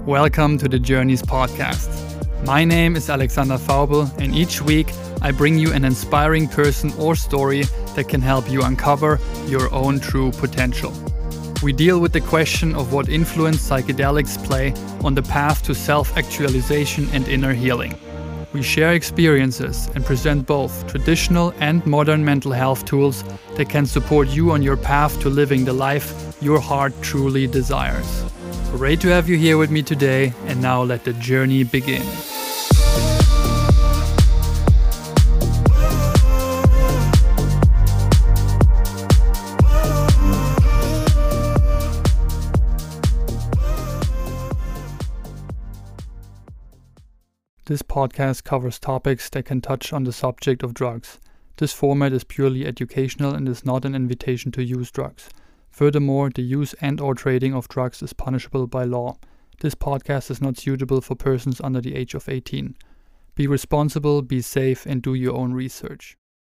Welcome to the Journeys podcast. My name is Alexander Faubel, and each week I bring you an inspiring person or story that can help you uncover your own true potential. We deal with the question of what influence psychedelics play on the path to self-actualization and inner healing. We share experiences and present both traditional and modern mental health tools that can support you on your path to living the life your heart truly desires. Great to have you here with me today, and now let the journey begin. This podcast covers topics that can touch on the subject of drugs. This format is purely educational and is not an invitation to use drugs. Furthermore, the use and/or trading of drugs is punishable by law. This podcast is not suitable for persons under the age of 18. Be responsible, be safe, and do your own research.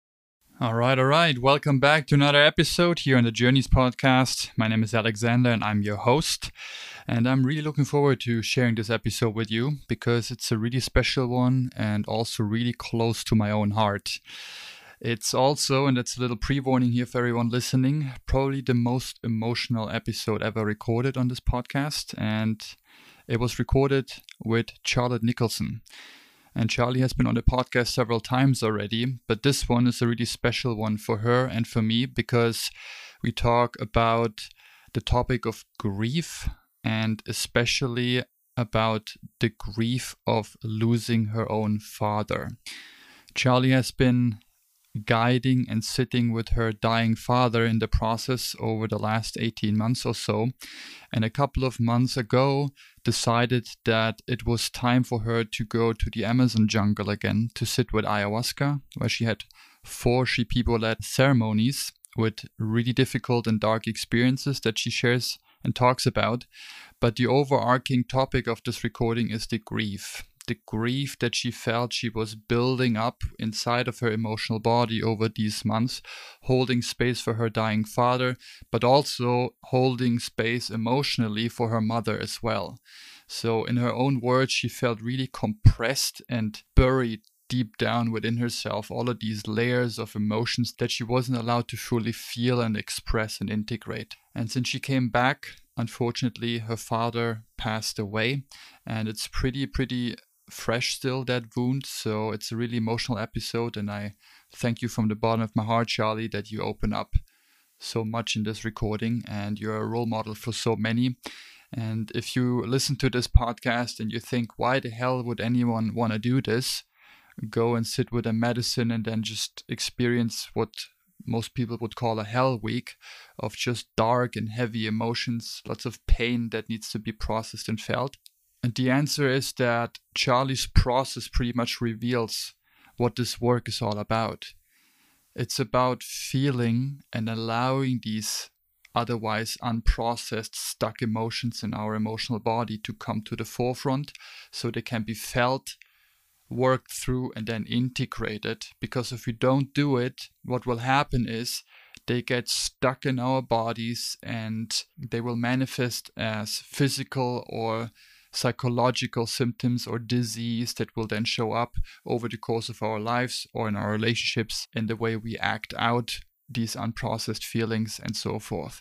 All right. Welcome back to another episode here on the Journeys podcast. My name is Alexander and I'm your host. And I'm really looking forward to sharing this episode with you because it's a really special one and also really close to my own heart. It's also, and that's a little pre-warning here for everyone listening, probably the most emotional episode ever recorded on this podcast. And it was recorded with Charlotte Nicholson. And Charlie has been on the podcast several times already, but this one is a really special one for her and for me because we talk about the topic of grief and especially about the grief of losing her own father. Charlie has been guiding and sitting with her dying father in the process over the last 18 months or so, and a couple of months ago decided that it was time for her to go to the Amazon jungle again to sit with ayahuasca, where she had 4 Shipibo-led ceremonies with really difficult and dark experiences that she shares and talks about. But the overarching topic of this recording is the grief that she felt she was building up inside of her emotional body over these months, holding space for her dying father, but also holding space emotionally for her mother as well. So in her own words, she felt really compressed and buried deep down within herself, all of these layers of emotions that she wasn't allowed to fully feel and express and integrate. And since she came back, unfortunately, her father passed away, and it's pretty fresh still, that wound. So it's a really emotional episode, and I thank you from the bottom of my heart, Charlie, that you open up so much in this recording, and you're a role model for so many. And if you listen to this podcast and you think, why the hell would anyone want to do this? Go and sit with a medicine and then just experience what most people would call a hell week of just dark and heavy emotions, lots of pain that needs to be processed and felt. And the answer is that Charlie's process pretty much reveals what this work is all about. It's about feeling and allowing these otherwise unprocessed, stuck emotions in our emotional body to come to the forefront so they can be felt, worked through, and then integrated. Because if we don't do it, what will happen is they get stuck in our bodies and they will manifest as physical or psychological symptoms or disease that will then show up over the course of our lives or in our relationships in the way we act out these unprocessed feelings and so forth.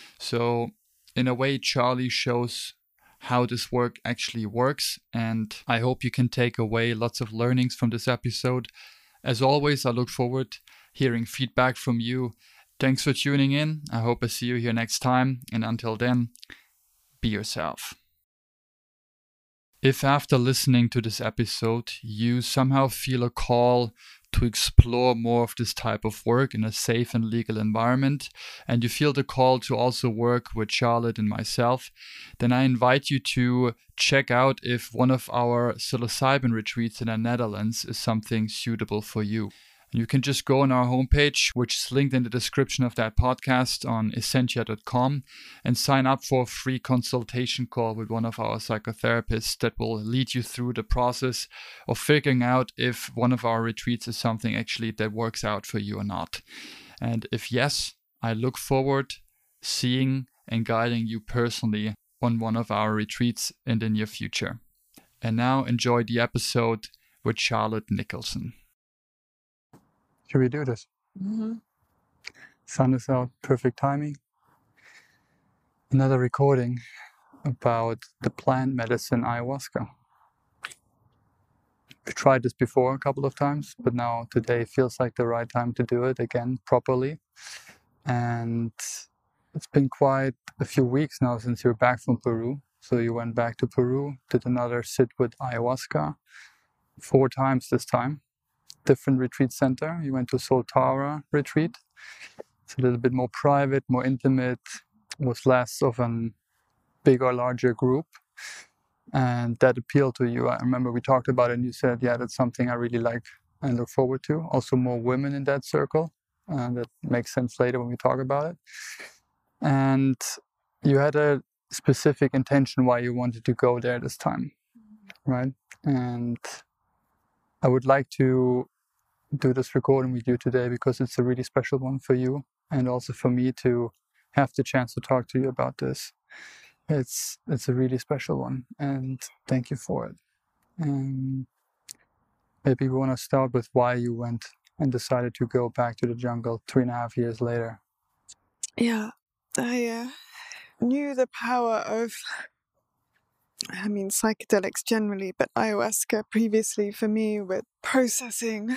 So in a way, Charlie shows how this work actually works, and I hope you can take away lots of learnings from this episode. As always, I look forward hearing feedback from you. Thanks for tuning in. I hope I see you here next time, and until then, be yourself. If after listening to this episode, you somehow feel a call to explore more of this type of work in a safe and legal environment, and you feel the call to also work with Charlotte and myself, then I invite you to check out if one of our psilocybin retreats in the Netherlands is something suitable for you. You can just go on our homepage, which is linked in the description of that podcast on essentia.com, and sign up for a free consultation call with one of our psychotherapists that will lead you through the process of figuring out if one of our retreats is something actually that works out for you or not. And if yes, I look forward seeing and guiding you personally on one of our retreats in the near future. And now enjoy the episode with Charlotte Nicholson. Should we do this? Mm-hmm. Sun is out, perfect timing. Another recording about the plant medicine ayahuasca. We've tried this before a couple of times, but now today feels like the right time to do it again properly. And it's been quite a few weeks now since you're back from Peru. So you went back to Peru, did another sit with ayahuasca 4 times this time. Different retreat center. You went to Soltara retreat. It's a little bit more private, more intimate, was less of a big or larger group. And that appealed to you. I remember we talked about it and you said, yeah, that's something I really like and look forward to. Also more women in that circle. That makes sense later when we talk about it. And you had a specific intention why you wanted to go there this time, right? And I would like to do this recording with you today because it's a really special one for you and also for me to have the chance to talk to you about this. It's a really special one, and thank you for it. Maybe we want to start with why you went and decided to go back to the jungle 3.5 years later. Yeah, I knew the power of, psychedelics generally, but ayahuasca previously for me with processing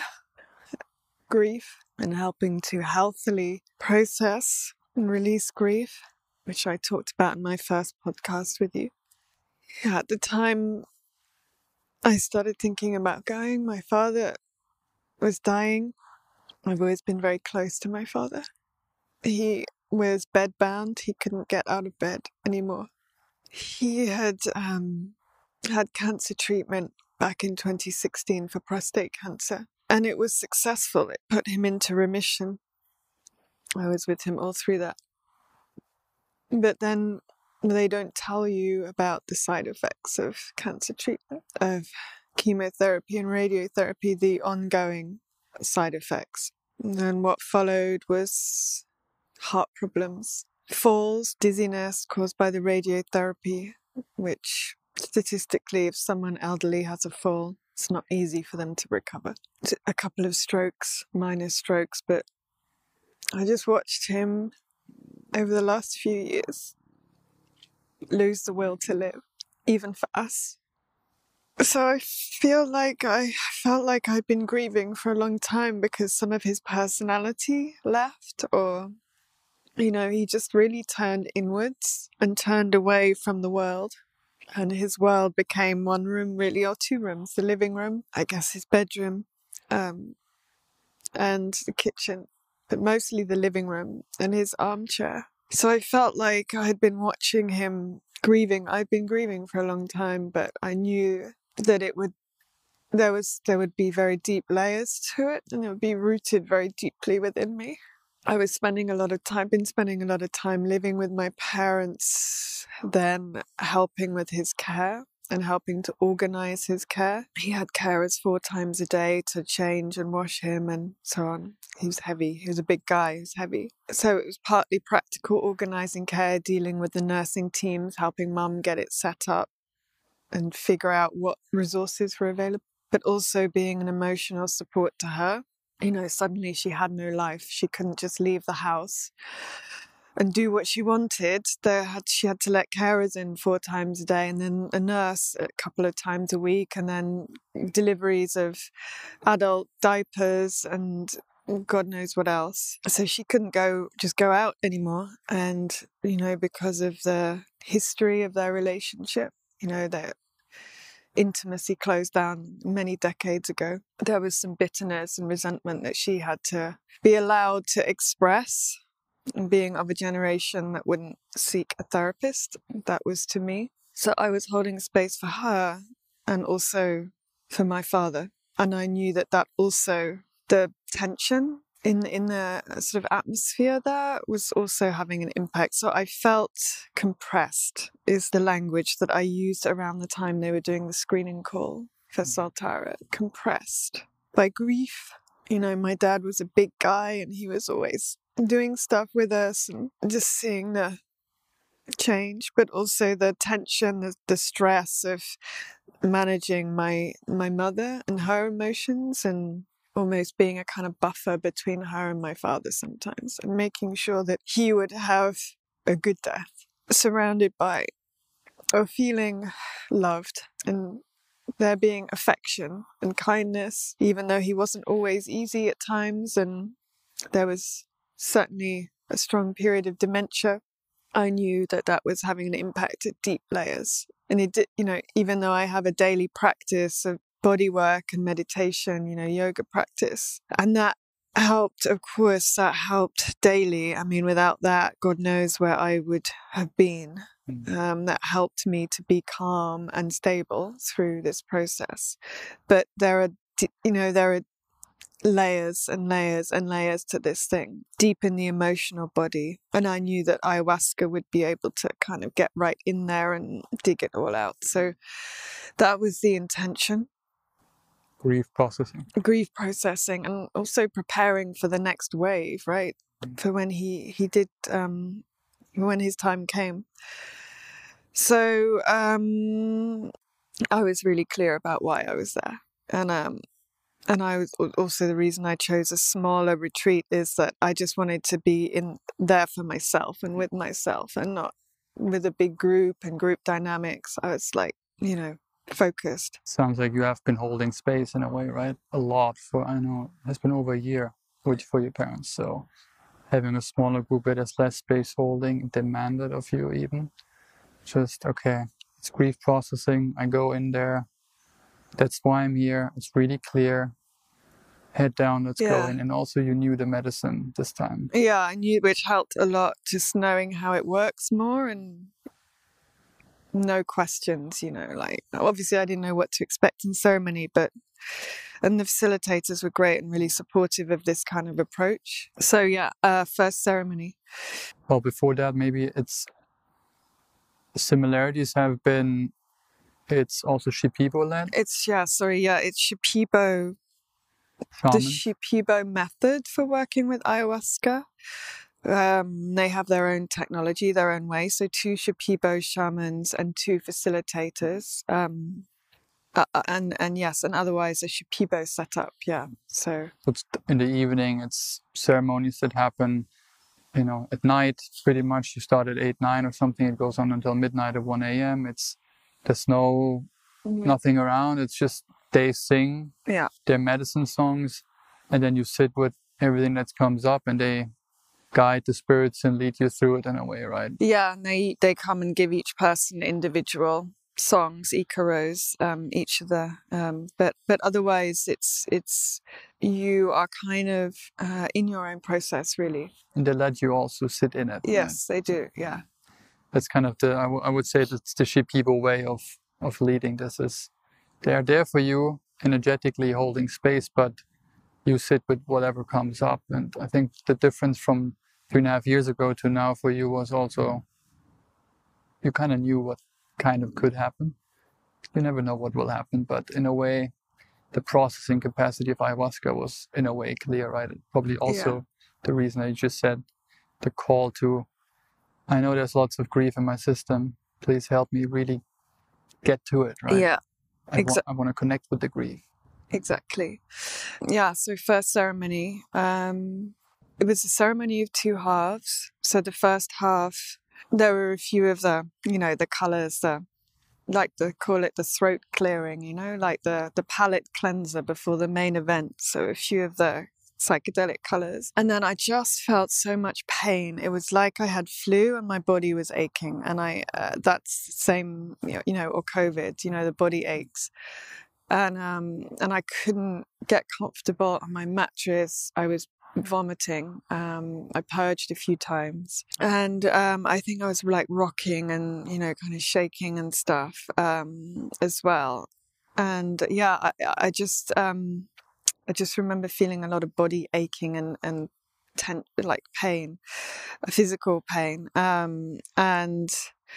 grief and helping to healthily process and release grief, which I talked about in my first podcast with you. Yeah, at the time I started thinking about going. My father was dying. I've always been very close to my father. He was bedbound. He couldn't get out of bed anymore. He had had cancer treatment back in 2016 for prostate cancer, and it was successful. It put him into remission. I was with him all through that. But then they don't tell you about the side effects of cancer treatment, of chemotherapy and radiotherapy, the ongoing side effects. And then what followed was heart problems, falls, dizziness caused by the radiotherapy, which statistically, if someone elderly has a fall, it's not easy for them to recover. A couple of strokes, minor strokes, but I just watched him over the last few years lose the will to live, even for us. So I felt like I'd been grieving for a long time because some of his personality left, or he just really turned inwards and turned away from the world. And his world became one room, really, or 2 rooms. The living room, I guess his bedroom, and the kitchen, but mostly the living room and his armchair. So I felt like I had been watching him grieving. I'd been grieving for a long time, but I knew that there would be very deep layers to it, and it would be rooted very deeply within me. I was spending a lot of time living with my parents, then helping with his care and helping to organize his care. He had carers 4 times a day to change and wash him and so on. He was heavy. He was a big guy. He was heavy. So it was partly practical organizing care, dealing with the nursing teams, helping mum get it set up and figure out what resources were available, but also being an emotional support to her. Suddenly she had no life. She couldn't just leave the house and do what she wanted. She had to let carers in 4 times a day, and then a nurse a couple of times a week, and then deliveries of adult diapers and God knows what else. So she couldn't go out anymore. And, because of the history of their relationship, their intimacy closed down many decades ago. There was some bitterness and resentment that she had to be allowed to express. And being of a generation that wouldn't seek a therapist, that was to me. So I was holding space for her and also for my father. And I knew that also, the tension in the sort of atmosphere there was also having an impact. So I felt compressed, is the language that I used around the time they were doing the screening call for Soltara. Compressed by grief. My dad was a big guy and he was always doing stuff with us, and just seeing the change, but also the tension, the stress of managing my mother and her emotions, and almost being a kind of buffer between her and my father sometimes, and making sure that he would have a good death, surrounded by or feeling loved, and there being affection and kindness, even though he wasn't always easy at times, and there was certainly a strong period of dementia. I knew that that was having an impact at deep layers. And it did, even though I have a daily practice of body work and meditation, yoga practice, and that helped, of course, that helped daily. I mean, without that, God knows where I would have been. That helped me to be calm and stable through this process. But there are layers and layers and layers to this thing, deep in the emotional body. And I knew that ayahuasca would be able to kind of get right in there and dig it all out. So that was the intention. Grief processing, and also preparing for the next wave, right? For when he did, when his time came. So I was really clear about why I was there. And I was also, the reason I chose a smaller retreat is that I just wanted to be in there for myself and with myself, and not with a big group and group dynamics. I was like, focused. Sounds like you have been holding space in a way, right? A lot I know, it has been over a year for your parents. So having a smaller group where there's less space holding demanded of you even. Just, okay, it's grief processing. I go in there. That's why I'm here. It's really clear. Head down, let's go in. And also you knew the medicine this time. Yeah, I knew, which helped a lot, just knowing how it works more, and no questions, like obviously I didn't know what to expect in ceremony, and the facilitators were great and really supportive of this kind of approach. So yeah, first ceremony. Well, before that, maybe similarities have been, it's also Shipibo led. It's Shipibo. The Shipibo method for working with ayahuasca. They have their own technology, their own way. So 2 Shipibo shamans and 2 facilitators. And yes, and otherwise a Shipibo setup. Yeah. So it's in the evening, it's ceremonies that happen, at night. Pretty much you start at 8, 9 or something. It goes on until midnight at 1 a.m. There's nothing around. It's just they sing their medicine songs, and then you sit with everything that comes up, and they guide the spirits and lead you through it in a way, right? Yeah, and they come and give each person individual songs, icaros, each of the but otherwise it's you are kind of in your own process, really. And they let you also sit in it. Yes, right? They do. Yeah, that's kind of I would say that's the Shipibo way of leading. This is, they are there for you, energetically holding space, but you sit with whatever comes up. And I think the difference from 3.5 years ago to now for you was also, you kind of knew what kind of could happen. You never know what will happen, but in a way, the processing capacity of ayahuasca was in a way clear, right? Probably also the reason I just said, the call to, I know there's lots of grief in my system. Please help me really get to it, right? Yeah. I want to connect with the grief. Exactly. Yeah, so first ceremony, it was a ceremony of 2 halves. So the first half, there were a few of the, the colors, call it the throat clearing, like the palate cleanser before the main event. So a few of the psychedelic colors. And then I just felt so much pain. It was like I had flu and my body was aching. And that's the same, or COVID, the body aches. And I couldn't get comfortable on my mattress. I was vomiting. I purged a few times, and I think I was like rocking and kind of shaking and stuff as well. And yeah, I just remember feeling a lot of body aching and like pain, physical pain, and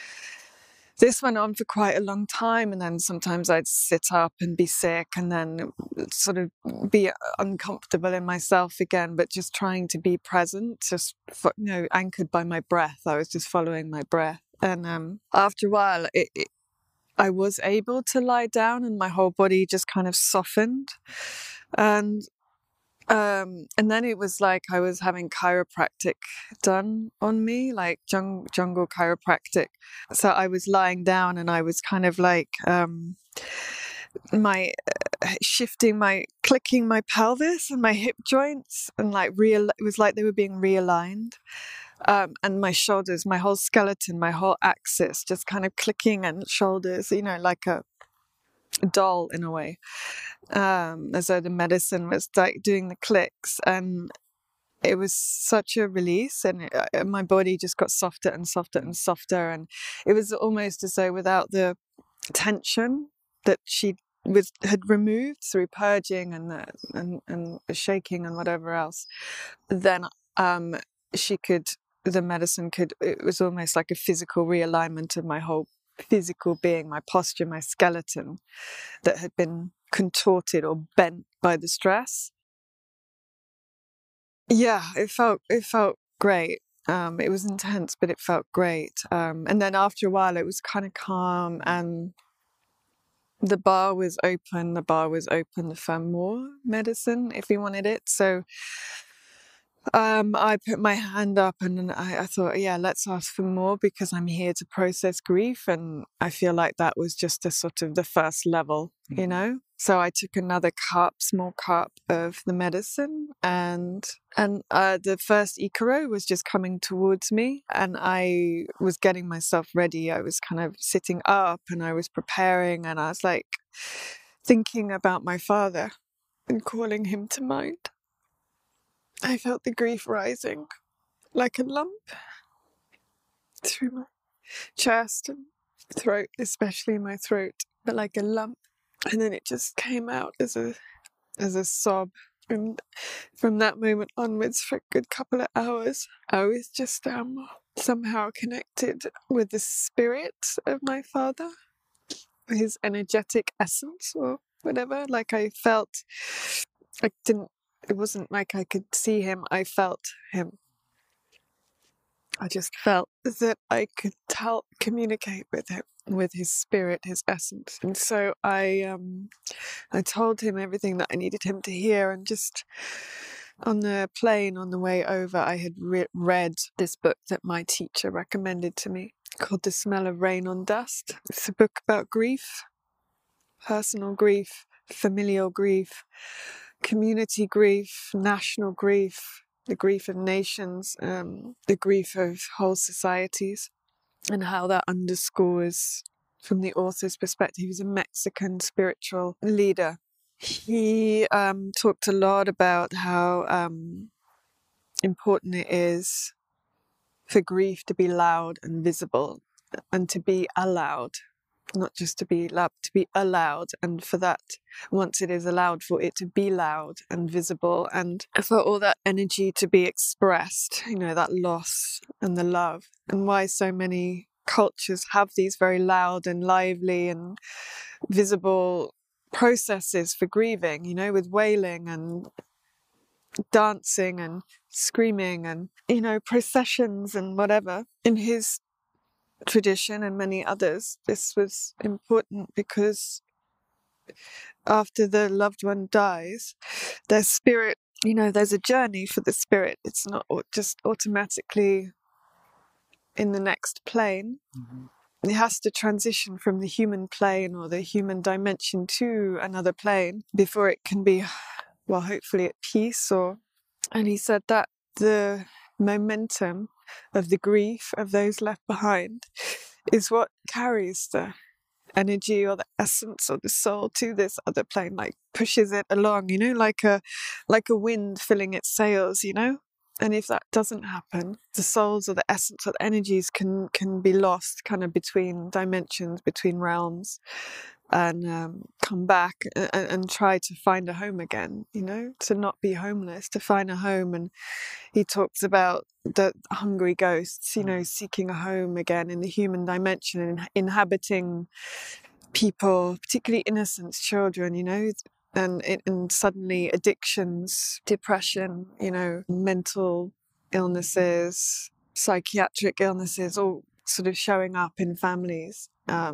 this went on for quite a long time, and then sometimes I'd sit up and be sick and then sort of be uncomfortable in myself again, but just trying to be present, just anchored by my breath. I was just following my breath. And after a while, I was able to lie down, and my whole body just kind of softened. And then it was like I was having chiropractic done on me, like jungle chiropractic. So I was lying down, and I was kind of like clicking my pelvis and my hip joints, and like it was like they were being realigned. And my shoulders, my whole skeleton, my whole axis, just kind of clicking, and shoulders, like a doll in a way, as though the medicine was like doing the clicks. And it was such a release, and my body just got softer and softer and softer. And it was almost as though without the tension that she had removed through purging and the shaking and whatever else, then the medicine could, it was almost like a physical realignment of my whole physical being, my posture, my skeleton that had been contorted or bent by the stress. Yeah, it felt great. It was intense, but it felt great. And then after a while, it was kind of calm, and the bar was open for more medicine if we wanted it. So I put my hand up, and I thought, yeah, let's ask for more, because I'm here to process grief. And I feel like that was just the first level, So I took another small cup of the medicine, and the first Icaro was just coming towards me, and I was getting myself ready. I was kind of sitting up, and I was preparing, and I was like thinking about my father and calling him to mind. I felt the grief rising like a lump through my chest and throat, especially my throat, but like a lump. And then it just came out as a sob. And from that moment onwards, for a good couple of hours, I was just somehow connected with the spirit of my father, his energetic essence or whatever. Like I felt, it wasn't like I could see him, I felt him. I just felt that I could communicate with him, with his spirit, his essence. And so I told him everything that I needed him to hear. And just on the plane, on the way over, I had read this book that my teacher recommended to me called The Smell of Rain on Dust. It's a book about grief, personal grief, familial grief, community grief, national grief, the grief of nations, the grief of whole societies, and how that underscores, from the author's perspective, he was a Mexican spiritual leader. He talked a lot about how important it is for grief to be loud and visible, and to be allowed. Not just to be loud, to be allowed. And for that, once it is allowed, for it to be loud and visible, and for all that energy to be expressed, that loss and the love. And why so many cultures have these very loud and lively and visible processes for grieving, with wailing and dancing and screaming and, processions and whatever. In his tradition and many others, this was important, because after the loved one dies, their spirit, there's a journey for the spirit. It's not just automatically in the next plane. It has to transition from the human plane or the human dimension to another plane before it can be, well, hopefully at peace. And he said that the momentum of the grief of those left behind is what carries the energy or the essence or the soul to this other plane, like pushes it along, like a wind filling its sails, And if that doesn't happen, the souls or the essence or the energies can be lost kind of between dimensions, between realms, and come back and try to find a home again, to not be homeless, to find a home. And he talks about the hungry ghosts, seeking a home again in the human dimension and inhabiting people, particularly innocent children, and suddenly addictions, depression, mental illnesses, psychiatric illnesses, all sort of showing up in families,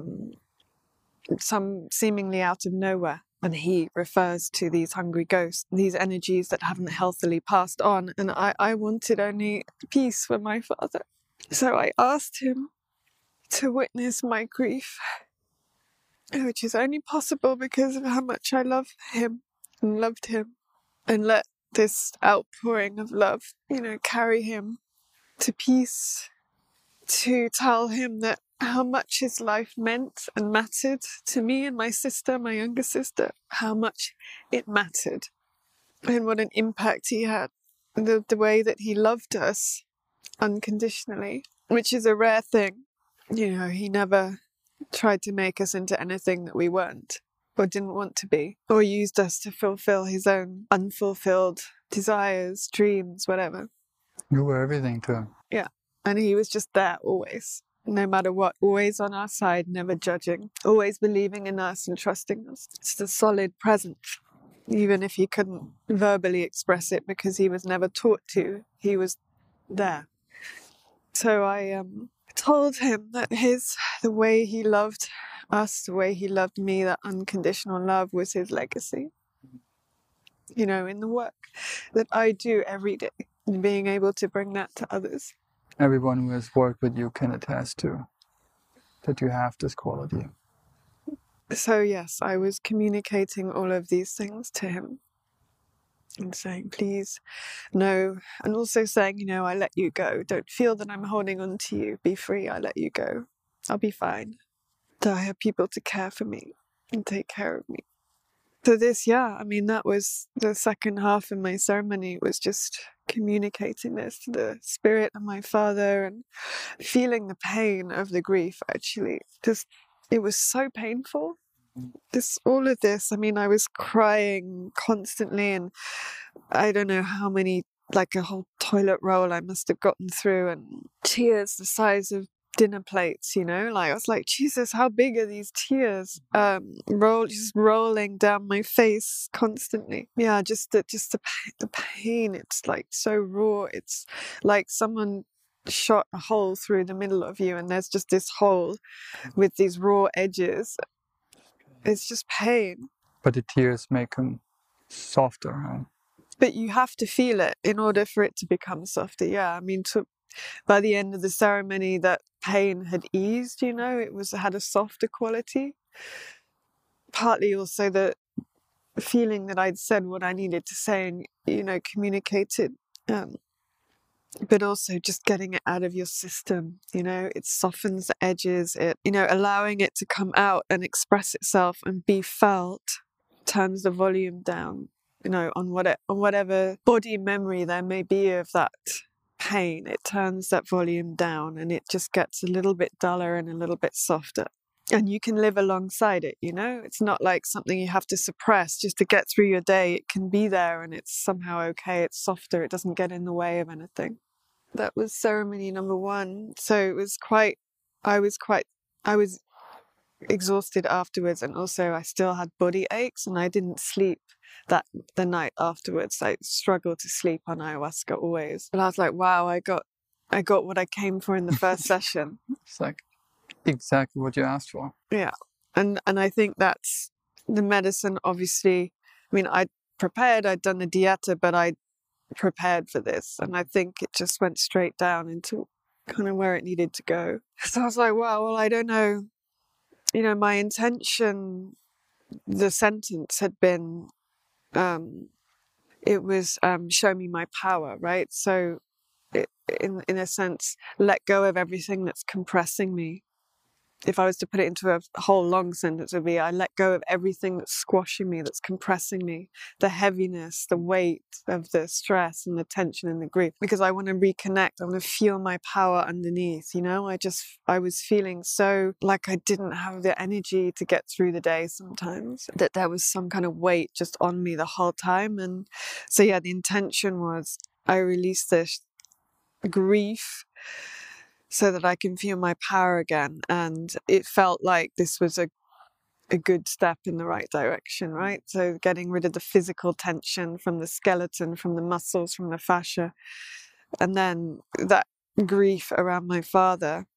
some seemingly out of nowhere. And he refers to these hungry ghosts, these energies that haven't healthily passed on. And I wanted only peace for my father. So I asked him to witness my grief, which is only possible because of how much I love him and loved him. And let this outpouring of love, carry him to peace, to tell him that how much his life meant and mattered to me and my sister, my younger sister, how much it mattered and what an impact he had. The way that he loved us unconditionally, which is a rare thing. He never tried to make us into anything that we weren't or didn't want to be, or used us to fulfill his own unfulfilled desires, dreams, whatever. You were everything to him. Yeah. And he was just there always, no matter what, always on our side, never judging, always believing in us and trusting us. It's the solid presence, even if he couldn't verbally express it because he was never taught to, he was there. So I told him that the way he loved us, the way he loved me, that unconditional love was his legacy. In the work that I do every day, and being able to bring that to others. Everyone who has worked with you can attest to that you have this quality. So yes, I was communicating all of these things to him and saying, please, no. And also saying, I let you go. Don't feel that I'm holding on to you. Be free. I let you go. I'll be fine. I have people to care for me and take care of me. So that was the second half of my ceremony, was just communicating this to the spirit of my father and feeling the pain of the grief, actually. It was so painful. All of this, I was crying constantly, and I don't know how many, like a whole toilet roll I must have gotten through, and tears the size of dinner plates, I was like, Jesus, how big are these tears? Just rolling down my face constantly. Yeah, just the pain. It's like so raw. It's like someone shot a hole through the middle of you, and there's just this hole with these raw edges. It's just pain. But the tears make them softer, huh? But you have to feel it in order for it to become softer. Yeah, by the end of the ceremony, that pain had eased, it had a softer quality. Partly also the feeling that I'd said what I needed to say and, communicated. But also just getting it out of your system, it softens the edges, allowing it to come out and express itself and be felt, turns the volume down, on whatever body memory there may be of that pain. It turns that volume down and it just gets a little bit duller and a little bit softer. And you can live alongside it, It's not like something you have to suppress just to get through your day. It can be there and it's somehow okay. It's softer. It doesn't get in the way of anything. That was ceremony number 1. So it was I was exhausted afterwards, and also I still had body aches, and I didn't sleep the night afterwards. I struggled to sleep on ayahuasca always. But I was like, wow, I got what I came for in the first session. It's like exactly what you asked for. Yeah. And I think that's the medicine, obviously. I'd prepared, I'd done the dieta, but I prepared for this, and I think it just went straight down into kind of where it needed to go. So I was like, wow, well, I don't know. My intention, the sentence had been, it was show me my power, right? So in a sense, let go of everything that's compressing me. If I was to put it into a whole long sentence, it would be, I let go of everything that's squashing me, that's compressing me, the heaviness, the weight of the stress and the tension and the grief, because I want to reconnect. I want to feel my power underneath, I was feeling so like I didn't have the energy to get through the day sometimes, that there was some kind of weight just on me the whole time. And so, yeah, the intention was I release this grief so that I can feel my power again. And it felt like this was a good step in the right direction, right? So getting rid of the physical tension from the skeleton, from the muscles, from the fascia. And then that grief around my father,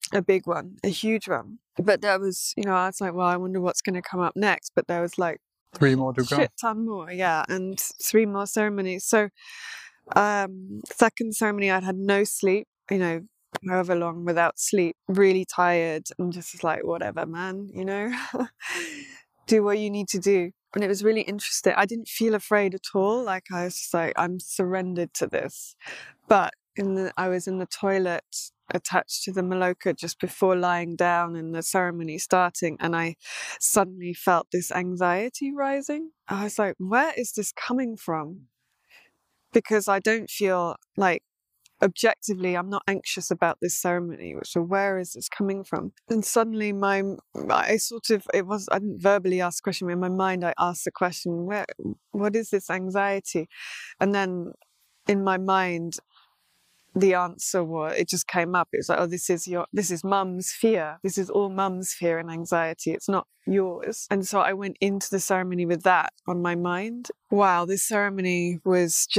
a big one, a huge one. But there was, I was like, well, I wonder what's going to come up next. But there was like 3 more to go. Shit ton more, yeah, and 3 more ceremonies. So, second ceremony, I'd had no sleep, however long without sleep, really tired, and just like, whatever, man, do what you need to do. And it was really interesting. I didn't feel afraid at all. Like, I was just like, I'm surrendered to this. But I was in the toilet attached to the maloka just before lying down and the ceremony starting, and I suddenly felt this anxiety rising. I was like, where is this coming from? Because I don't feel like, objectively, I'm not anxious about this ceremony. So where is this coming from? And suddenly I didn't verbally ask the question, in my mind I asked the question, what is this anxiety? And then in my mind, the answer it just came up. It was like, oh, this is mum's fear. This is all mum's fear and anxiety. It's not yours. And so I went into the ceremony with that on my mind. Wow, this ceremony was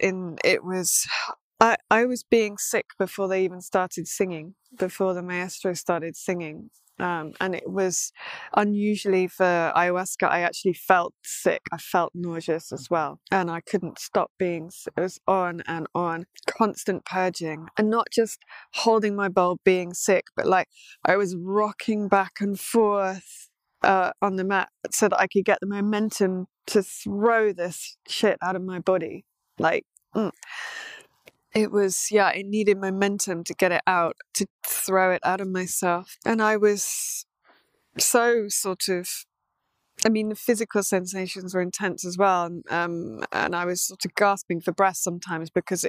I was being sick before they even started singing, before the maestro started singing. And it was unusually for ayahuasca. I actually felt sick. I felt nauseous as well. And I couldn't stop being, it was on and on, constant purging. And not just holding my bowl being sick, but like I was rocking back and forth on the mat so that I could get the momentum to throw this shit out of my body. It was, it needed momentum to get it out, to throw it out of myself. And I was so the physical sensations were intense as well. And I was sort of gasping for breath sometimes because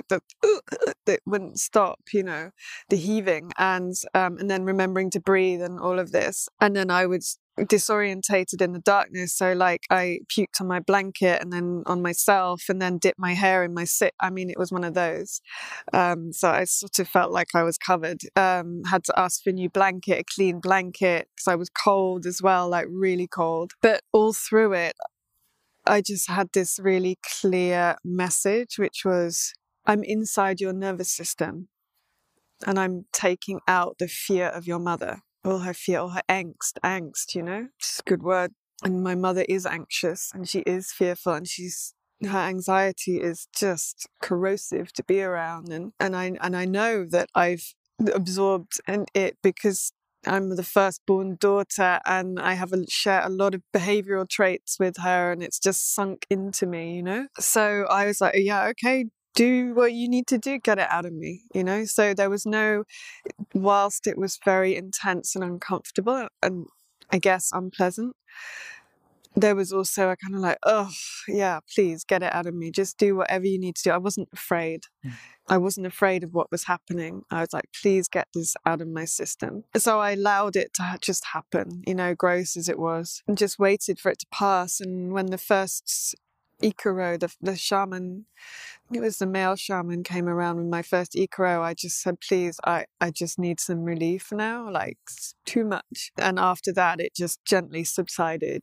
it wouldn't stop, the heaving and then remembering to breathe and all of this. And then I was disorientated in the darkness. So like I puked on my blanket and then on myself and then dipped my hair in my sit. It was one of those. So I sort of felt like I was covered. Had to ask for a new blanket, a clean blanket, because I was cold as well, like really cold. But all through it, I just had this really clear message, which was, I'm inside your nervous system and I'm taking out the fear of your mother. All her fear, all her angst, it's a good word. And my mother is anxious and she is fearful and her anxiety is just corrosive to be around. And I know that I've absorbed it because I'm the firstborn daughter and I share a lot of behavioral traits with her and it's just sunk into me, So I was like, yeah, okay, do what you need to do, get it out of me, So there was whilst it was very intense and uncomfortable and I guess unpleasant, there was also a kind of like, oh, yeah, please get it out of me. Just do whatever you need to do. I wasn't afraid. I wasn't afraid of what was happening. I was like, please get this out of my system. So I allowed it to just happen, gross as it was, and just waited for it to pass. And when the first Ikaro, the shaman, it was the male shaman, came around with my first Ikaro, I just said, please, I just need some relief now, like it's too much. And after that, it just gently subsided,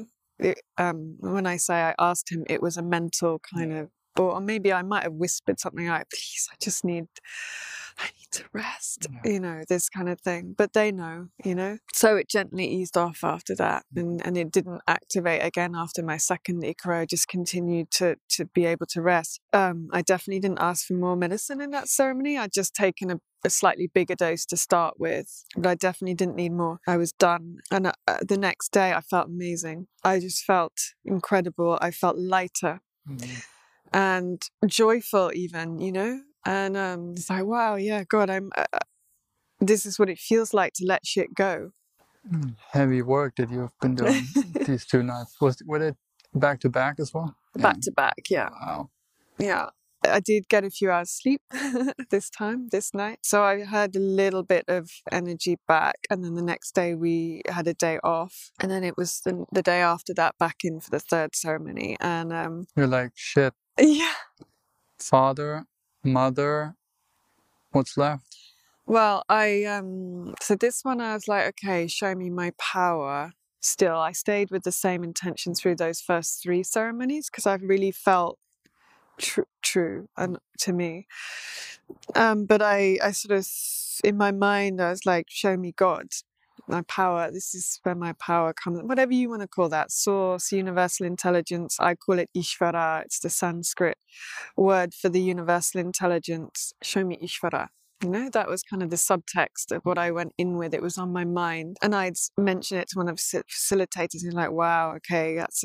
when I say I asked him, it was a mental kind of, or maybe I might have whispered something like, please, I need to rest, this kind of thing. But they know, So it gently eased off after that. And it didn't activate again after my second Ikaro. I just continued to be able to rest. I definitely didn't ask for more medicine in that ceremony. I'd just taken a slightly bigger dose to start with, but I definitely didn't need more. I was done. And the next day I felt amazing. I just felt incredible. I felt lighter and joyful even, And it's like, wow, yeah, God, this is what it feels like to let shit go. Heavy work that you've been doing these 2 nights. Were they back to back as well? Back to back, yeah. Wow. Yeah. I did get a few hours sleep this night. So I had a little bit of energy back. And then the next day we had a day off. And then it was the day after that back in for the third ceremony. And you're like, shit. Yeah. Father, mother, what's left? Well, so this one I was like, okay, show me my power. Still, I stayed with the same intention through those first 3 ceremonies because I've really felt true and to me. But I sort of in my mind, I was like, show me God, my power. This is where my power comes. Whatever you want to call that, source, universal intelligence. I call it Ishvara. It's the Sanskrit word for the universal intelligence. Show me Ishvara. That was kind of the subtext of what I went in with. It was on my mind. And I'd mentioned it to one of the facilitators and like, wow, okay, it's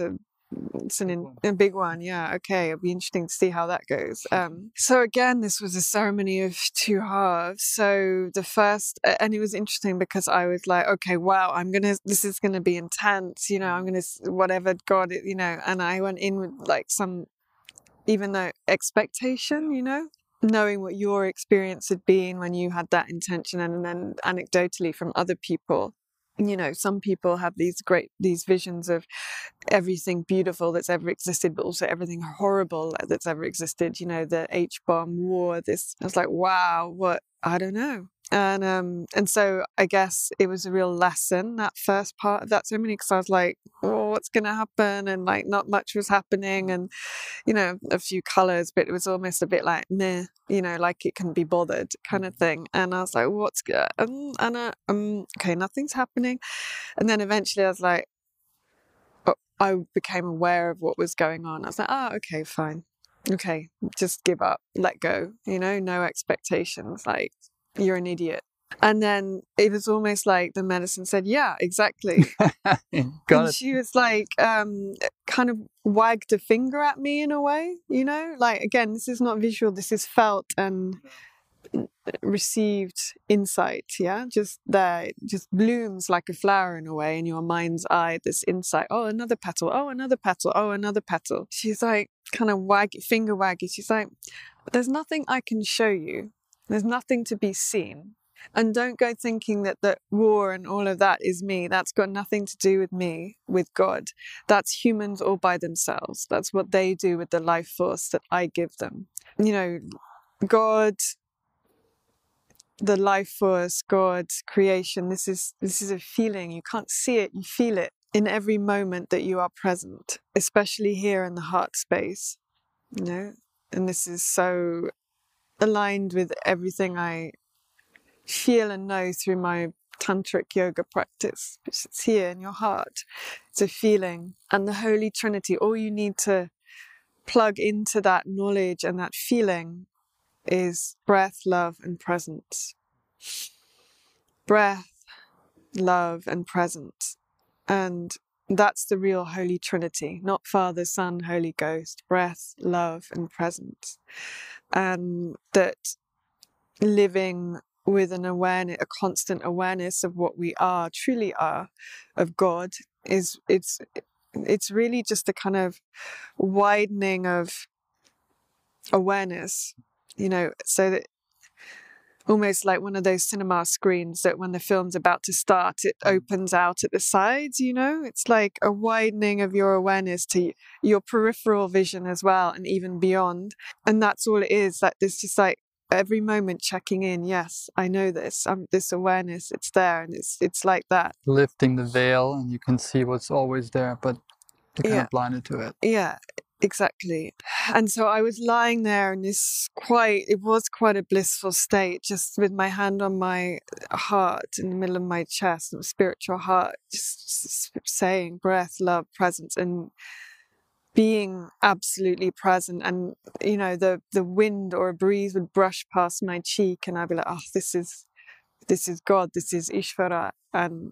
a big one. Yeah, okay, it'll be interesting to see how that goes. So again, this was a ceremony of two halves. So the first, and it was interesting because I was like, okay, wow, this is gonna be intense, I'm gonna, whatever God, and I went in with like some, even though expectation, knowing what your experience had been when you had that intention, and then anecdotally from other people, some people have these visions of everything beautiful that's ever existed, but also everything horrible that's ever existed, the H-bomb war, this, I was like, wow, what, I don't know. And so I guess it was a real lesson, that first part of that ceremony, because I was like, oh, what's going to happen? And like, not much was happening, and, a few colors, but it was almost a bit like, meh, like it can be bothered kind of thing. And I was like, what's good? Okay, nothing's happening. And then eventually I was like, I became aware of what was going on. I was like, okay, fine. Okay, just give up, let go, no expectations, like, you're an idiot. And then it was almost like the medicine said, yeah, exactly. And she was like, kind of wagged a finger at me in a way, like, again, this is not visual, this is felt and received insight. Yeah, just there, it just blooms like a flower in a way in your mind's eye, this insight. Oh, another petal. Oh, another petal. Oh, another petal. She's like, kind of finger waggy. She's like, there's nothing I can show you. There's nothing to be seen. And don't go thinking that the war and all of that is me. That's got nothing to do with me, with God. That's humans all by themselves. That's what they do with the life force that I give them. God, the life force, God, creation, this is a feeling. You can't see it, you feel it in every moment that you are present, especially here in the heart space, And this is so aligned with everything I feel and know through my tantric yoga practice. It's here in your heart. It's a feeling. And the Holy Trinity, all you need to plug into that knowledge and that feeling is breath, love, and presence. Breath, love, and presence. And that's the real Holy Trinity, not Father, Son, Holy Ghost. Breath, love, and presence. And that living with an awareness, a constant awareness of what we are, truly are, of God, it's really just a kind of widening of awareness, so that almost like one of those cinema screens that when the film's about to start, it opens out at the sides, it's like a widening of your awareness to your peripheral vision as well, and even beyond. And that's all it is, that there's just like every moment checking in. Yes, I know this. This awareness, it's there, and it's like that. Lifting the veil, and you can see what's always there, but you're kind of blinded to it. Yeah, exactly. And so I was lying there in it was quite a blissful state, just with my hand on my heart in the middle of my chest, and spiritual heart, just saying breath, love, presence, and being absolutely present. And the wind or a breeze would brush past my cheek, and I'd be like, oh, this is God, this is Ishvara. And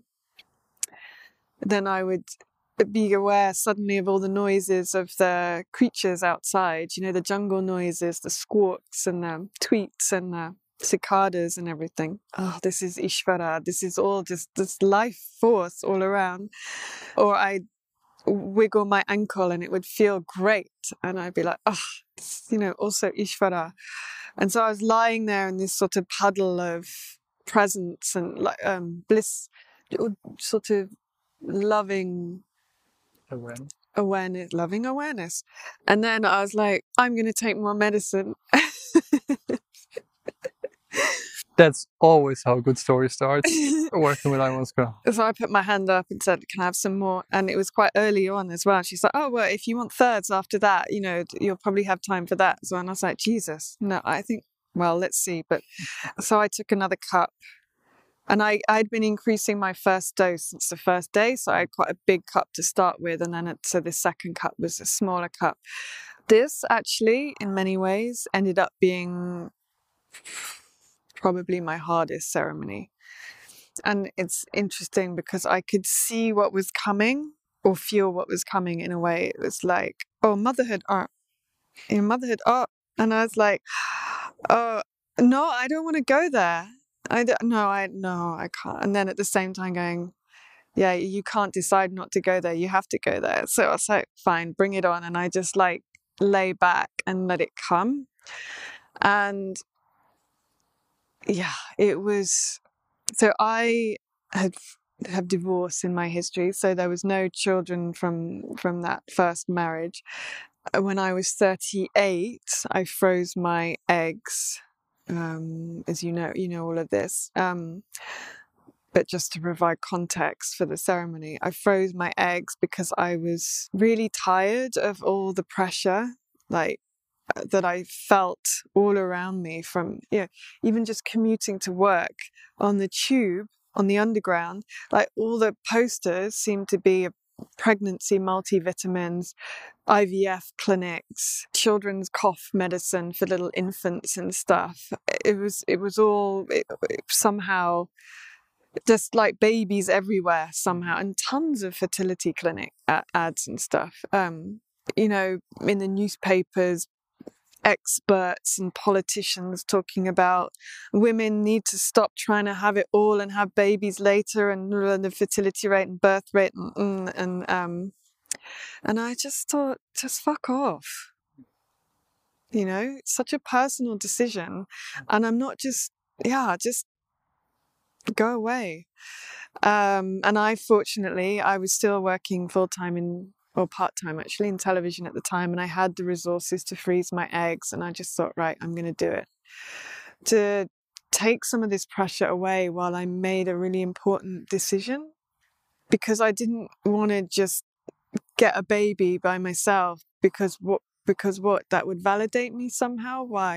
then I would be aware suddenly of all the noises of the creatures outside, the jungle noises, the squawks and the tweets and the cicadas and everything. Oh, this is Ishvara. This is all just this life force all around. Or I'd wiggle my ankle and it would feel great, and I'd be like, oh, also Ishvara. And so I was lying there in this sort of puddle of presence and like bliss, sort of loving loving awareness. And then I was like, I'm going to take more medicine. That's always how a good story starts, working with ayahuasca. So I put my hand up and said, can I have some more? And it was quite early on as well. She's like, oh, well, if you want thirds after that, you'll probably have time for that as well. And I was like, Jesus, no, I think well, let's see. But so I took another cup. And I'd been increasing my first dose since the first day. So I had quite a big cup to start with. And then so the second cup was a smaller cup. This actually, in many ways, ended up being probably my hardest ceremony. And it's interesting because I could see what was coming or feel what was coming in a way. It was like, oh, motherhood, motherhood, and I was like, oh, no, I don't want to go there. I can't. And then at the same time going, yeah, you can't decide not to go there. You have to go there. So I was like, fine, bring it on. And I just like lay back and let it come. And yeah, it was, so I have divorce in my history. So there was no children from that first marriage. When I was 38, I froze my eggs. As you know all of this. But just to provide context for the ceremony, I froze my eggs because I was really tired of all the pressure, like that I felt all around me from, even just commuting to work on the tube, on the underground, like all the posters seemed to be pregnancy multivitamins, IVF clinics, children's cough medicine for little infants and stuff. It was all somehow just like babies everywhere somehow, and tons of fertility clinic ads and stuff. In the newspapers, experts and politicians talking about women need to stop trying to have it all and have babies later, and the fertility rate and birth rate and I just thought, just fuck off. It's such a personal decision, and I'm not just go away. And I was still working full-time or part-time actually in television at the time, and I had the resources to freeze my eggs, and I just thought, right, I'm going to do it to take some of this pressure away while I made a really important decision, because I didn't want to just get a baby by myself because what that would validate me somehow. Why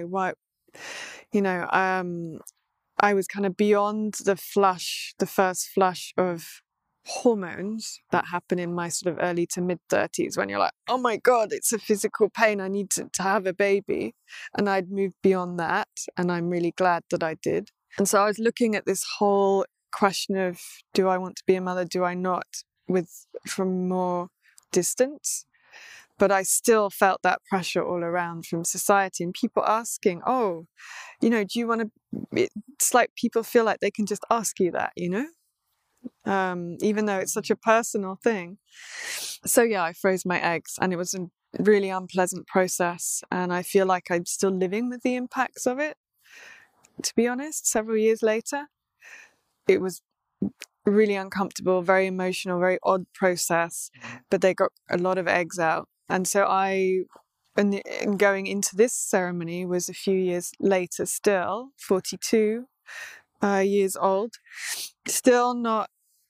I was kind of beyond the first flush of hormones that happen in my sort of early to mid 30s, when you're like, oh my God, it's a physical pain, I need to have a baby. And I'd moved beyond that, and I'm really glad that I did. And so I was looking at this whole question of, do I want to be a mother, do I not, from more distance. But I still felt that pressure all around from society and people asking, do you want to, it's like people feel like they can just ask you that, even though it's such a personal thing. So yeah, I froze my eggs, and it was a really unpleasant process. And I feel like I'm still living with the impacts of it, to be honest. Several years later, it was really uncomfortable, very emotional, very odd process, but they got a lot of eggs out. And so and going into this ceremony was a few years later still, 42 years old, still not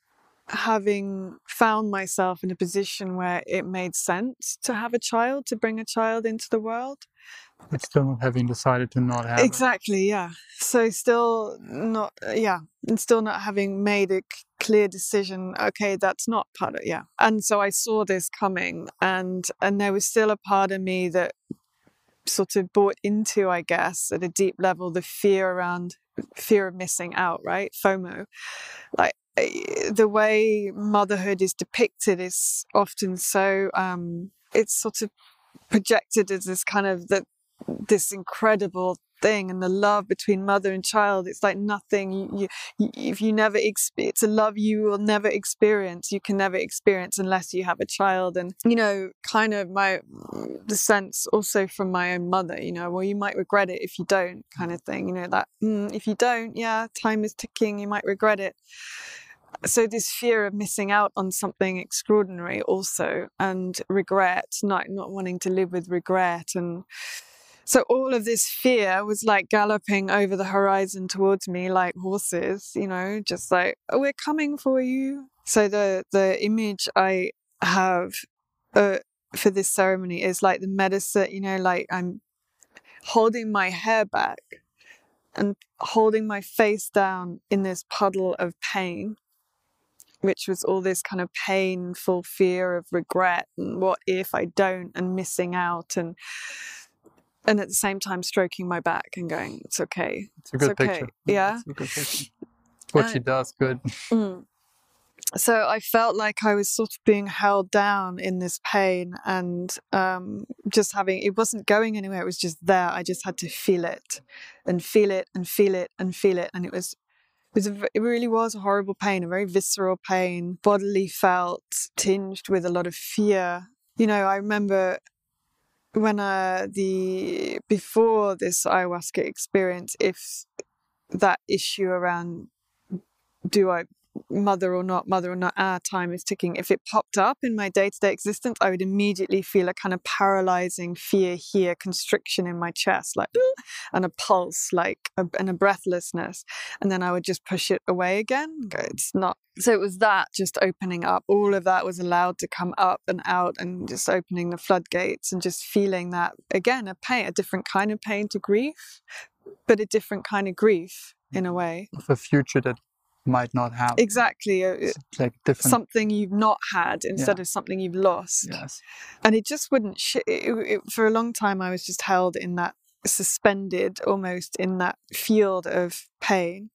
having found myself in a position where it made sense to have a child, to bring a child into the world. But still not having decided to not have Exactly, yeah. So still not, and still not having made a clear decision, okay, that's not part of, And so I saw this coming, and there was still a part of me that sort of bought into, I guess, at a deep level, the fear of missing out, right? FOMO. Like, the way motherhood is depicted is often so, it's sort of projected as this kind of this incredible thing, and the love between mother and child, it's like nothing if you never it's a love you will never experience, you can never experience unless you have a child. And kind of the sense also from my own mother, well, you might regret it if you don't, kind of thing, that if you don't, time is ticking, you might regret it. So this fear of missing out on something extraordinary also, and regret, not wanting to live with regret. And so all of this fear was like galloping over the horizon towards me like horses, just like, oh, we're coming for you. So the image I have for this ceremony is like the medicine, like holding my hair back and holding my face down in this puddle of pain, which was all this kind of painful fear of regret and what if I don't, and missing out, and at the same time stroking my back and going, it's okay. It's a good picture. Yeah. It's a good picture. What she does, good. So I felt like I was sort of being held down in this pain, and just having, it wasn't going anywhere. It was just there. I just had to feel it and feel it and feel it and feel it. And it really was a horrible pain, a very visceral pain, bodily felt, tinged with a lot of fear. You know, I remember when before this ayahuasca experience, if that issue around do I mother or not, our time is ticking, if it popped up in my day-to-day existence, I would immediately feel a kind of paralyzing fear here, constriction in my chest, like, and a pulse, like, and a breathlessness. And then I would just push it away again. Go, it's not. So it was that just opening up. All of that was allowed to come up and out, and just opening the floodgates and just feeling that, again, a pain, a different kind of pain to grief, but a different kind of grief in a way. Of a future that might not have. Exactly. Like different. Something you've not had instead of something you've lost. Yes. And it just wouldn't, for a long time I was just held in that, suspended almost in that field of pain.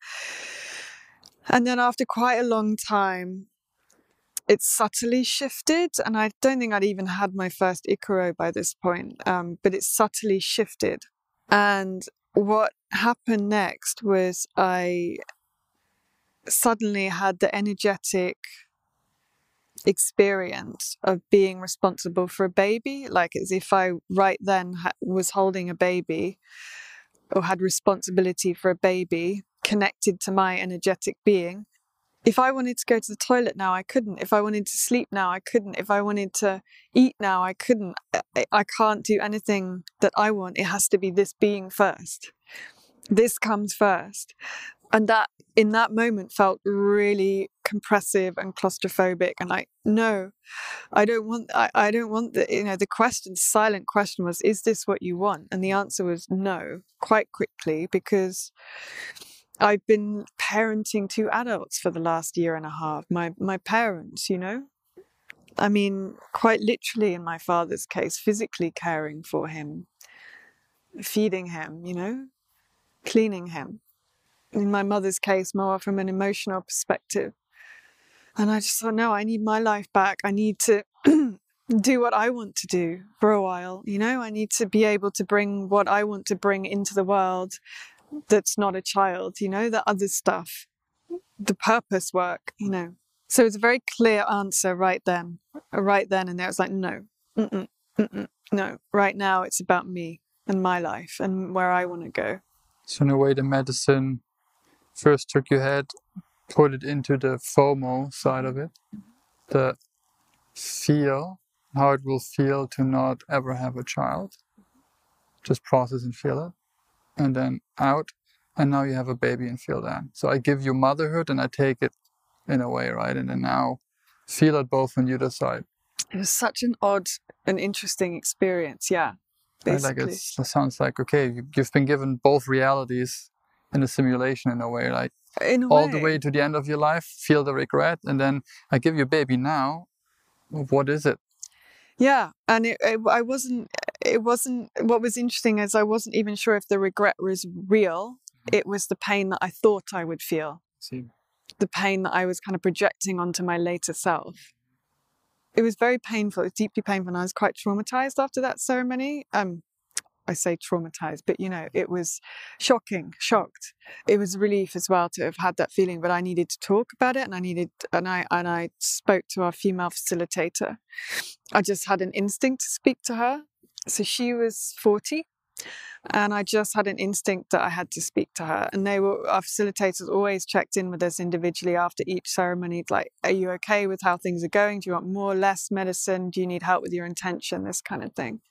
And then after quite a long time, it subtly shifted. And I don't think I'd even had my first Icaro by this point, but it subtly shifted. And what happened next was I suddenly had the energetic experience of being responsible for a baby, like as if I right then was holding a baby or had responsibility for a baby connected to my energetic being. If I wanted to go to the toilet now, I couldn't. If I wanted to sleep now, I couldn't. If I wanted to eat now, I couldn't. I can't do anything that I want. It has to be this being first. This comes first. And that, in that moment, felt really compressive and claustrophobic. And no, I don't want the question, the silent question was, is this what you want? And the answer was no, quite quickly, because I've been parenting two adults for the last year and a half, my parents, I mean, quite literally in my father's case, physically caring for him, feeding him, cleaning him. In my mother's case, more from an emotional perspective. And I just thought, no, I need my life back. I need to do what I want to do for a while. I need to be able to bring what I want to bring into the world that's not a child, the other stuff, the purpose work, So it's a very clear answer right then and there. It's like, no, no, right now it's about me and my life and where I want to go. So in a way, the medicine first took your head, put it into the FOMO side of it, the feel, how it will feel to not ever have a child, just process and feel it, and then out, and now you have a baby and feel that. So I give you motherhood and I take it in a way, right? And then now feel it both on the other side. It was such an odd and interesting experience, yeah. Basically. Like it sounds like, okay, you've been given both realities in a simulation in a way, like all the way to the end of your life, feel the regret, and then I give you a baby now. What is it? Yeah, and what was interesting is I wasn't even sure if the regret was real. It was the pain that I thought I would feel. The pain that I was kind of projecting onto my later self. It was very painful. It was deeply painful, and I was quite traumatized after that ceremony. I say traumatized, but it was shocked. It was a relief as well to have had that feeling, but I needed to talk about it, and I spoke to our female facilitator. I just had an instinct to speak to her. So she was 40, and I just had an instinct that I had to speak to her. And our facilitators always checked in with us individually after each ceremony, like, are you okay with how things are going? Do you want more, less medicine? Do you need help with your intention? This kind of thing.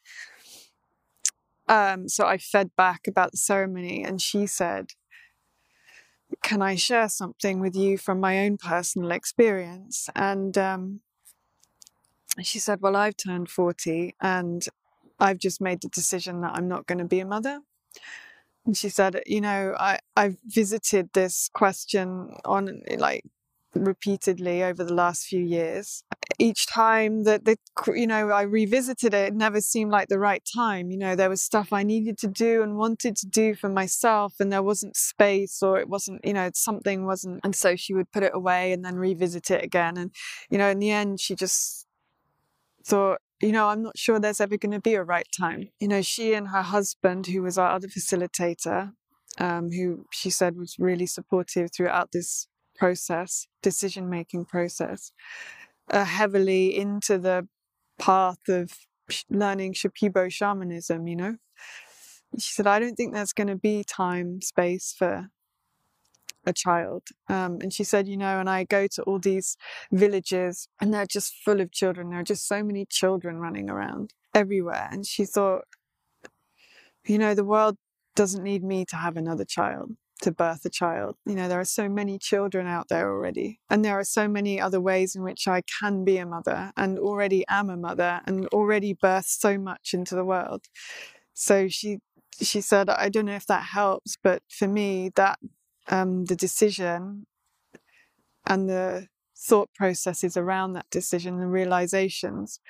So I fed back about the ceremony, and she said, can I share something with you from my own personal experience? And she said, well, I've turned 40 and I've just made the decision that I'm not going to be a mother. And she said, I've visited this question on like repeatedly over the last few years. Each time that I revisited it, it never seemed like the right time. There was stuff I needed to do and wanted to do for myself, and there wasn't space, or it wasn't, something wasn't. And so she would put it away and then revisit it again. And, in the end, she just thought, I'm not sure there's ever going to be a right time. She and her husband, who was our other facilitator, who she said was really supportive throughout this process, decision-making process, heavily into the path of learning Shipibo shamanism, She said, I don't think there's going to be time, space for a child. And she said, and I go to all these villages and they're just full of children. There are just so many children running around everywhere. And she thought, the world doesn't need me to have another child, to birth a child. There are so many children out there already. And there are so many other ways in which I can be a mother and already am a mother and already birthed so much into the world. So she said, I don't know if that helps, but for me, that the decision and the thought processes around that decision and realizations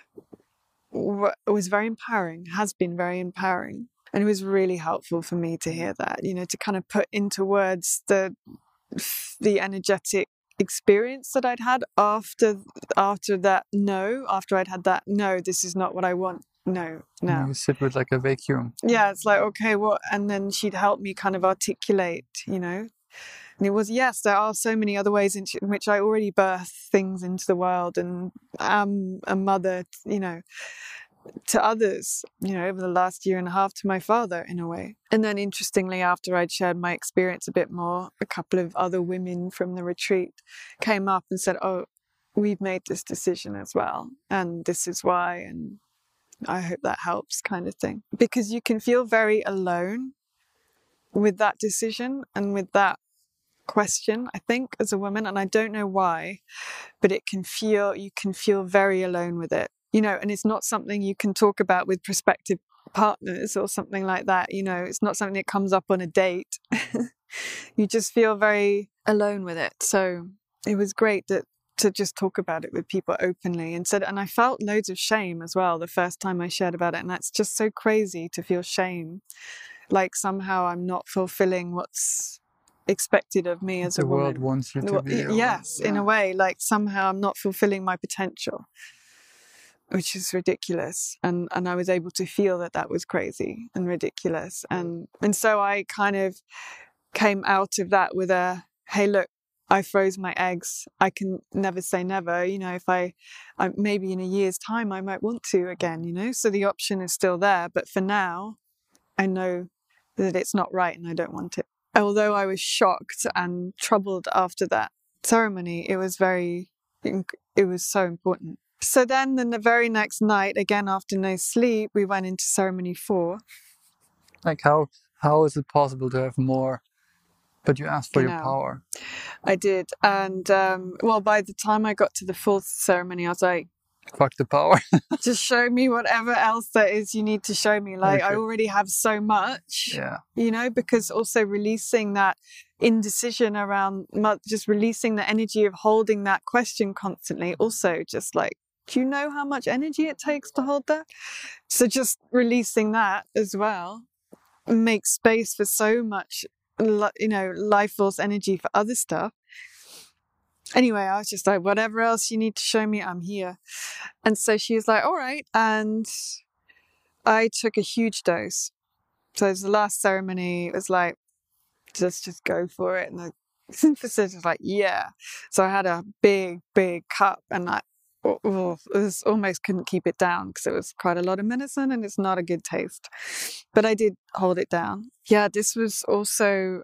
was very empowering, has been very empowering. And it was really helpful for me to hear that, to kind of put into words the energetic experience that I'd had after that no, after I'd had that no, this is not what I want. No. You sit with like a vacuum. Yeah, it's like, okay, what? And then she'd help me kind of articulate, And it was, yes, there are so many other ways in which I already birth things into the world and am a mother, to others, over the last year and a half, to my father in a way. And then interestingly, after I'd shared my experience a bit more, a couple of other women from the retreat came up and said, oh, we've made this decision as well. And this is why. And I hope that helps, kind of thing. Because you can feel very alone with that decision and with that question, I think, as a woman. And I don't know why, but you can feel very alone with it, and it's not something you can talk about with prospective partners or something like that. It's not something that comes up on a date. You just feel very alone with it. So it was great to just talk about it with people openly and I felt loads of shame as well the first time I shared about it. And that's just so crazy to feel shame, like somehow I'm not fulfilling what's expected of me as a woman. The world wants you to be. Yes, in a way, like somehow I'm not fulfilling my potential, which is ridiculous. And I was able to feel that was crazy and ridiculous. And so I kind of came out of that with hey, look, I froze my eggs. I can never say never. If I maybe in a year's time, I might want to again, so the option is still there. But for now, I know that it's not right and I don't want it. Although I was shocked and troubled after that ceremony, it was so important. So then the very next night, again, after no sleep, we went into ceremony 4. Like how is it possible to have more? But you asked for your power. I did. And, by the time I got to the 4th ceremony, I was like, fuck the power. Just show me whatever else there is you need to show me. Like, okay. I already have so much, because also releasing that indecision around, just releasing the energy of holding that question constantly. Also, just like, do you know how much energy it takes to hold that? So just releasing that as well makes space for so much, life force energy for other stuff. Anyway, I was just like, whatever else you need to show me, I'm here. And so she was like, all right. And I took a huge dose. So it was the last ceremony. It was like, just go for it. And the facilitator was like, yeah. So I had a big, big cup and it was almost couldn't keep it down because it was quite a lot of medicine and it's not a good taste. But I did hold it down. Yeah, this was also,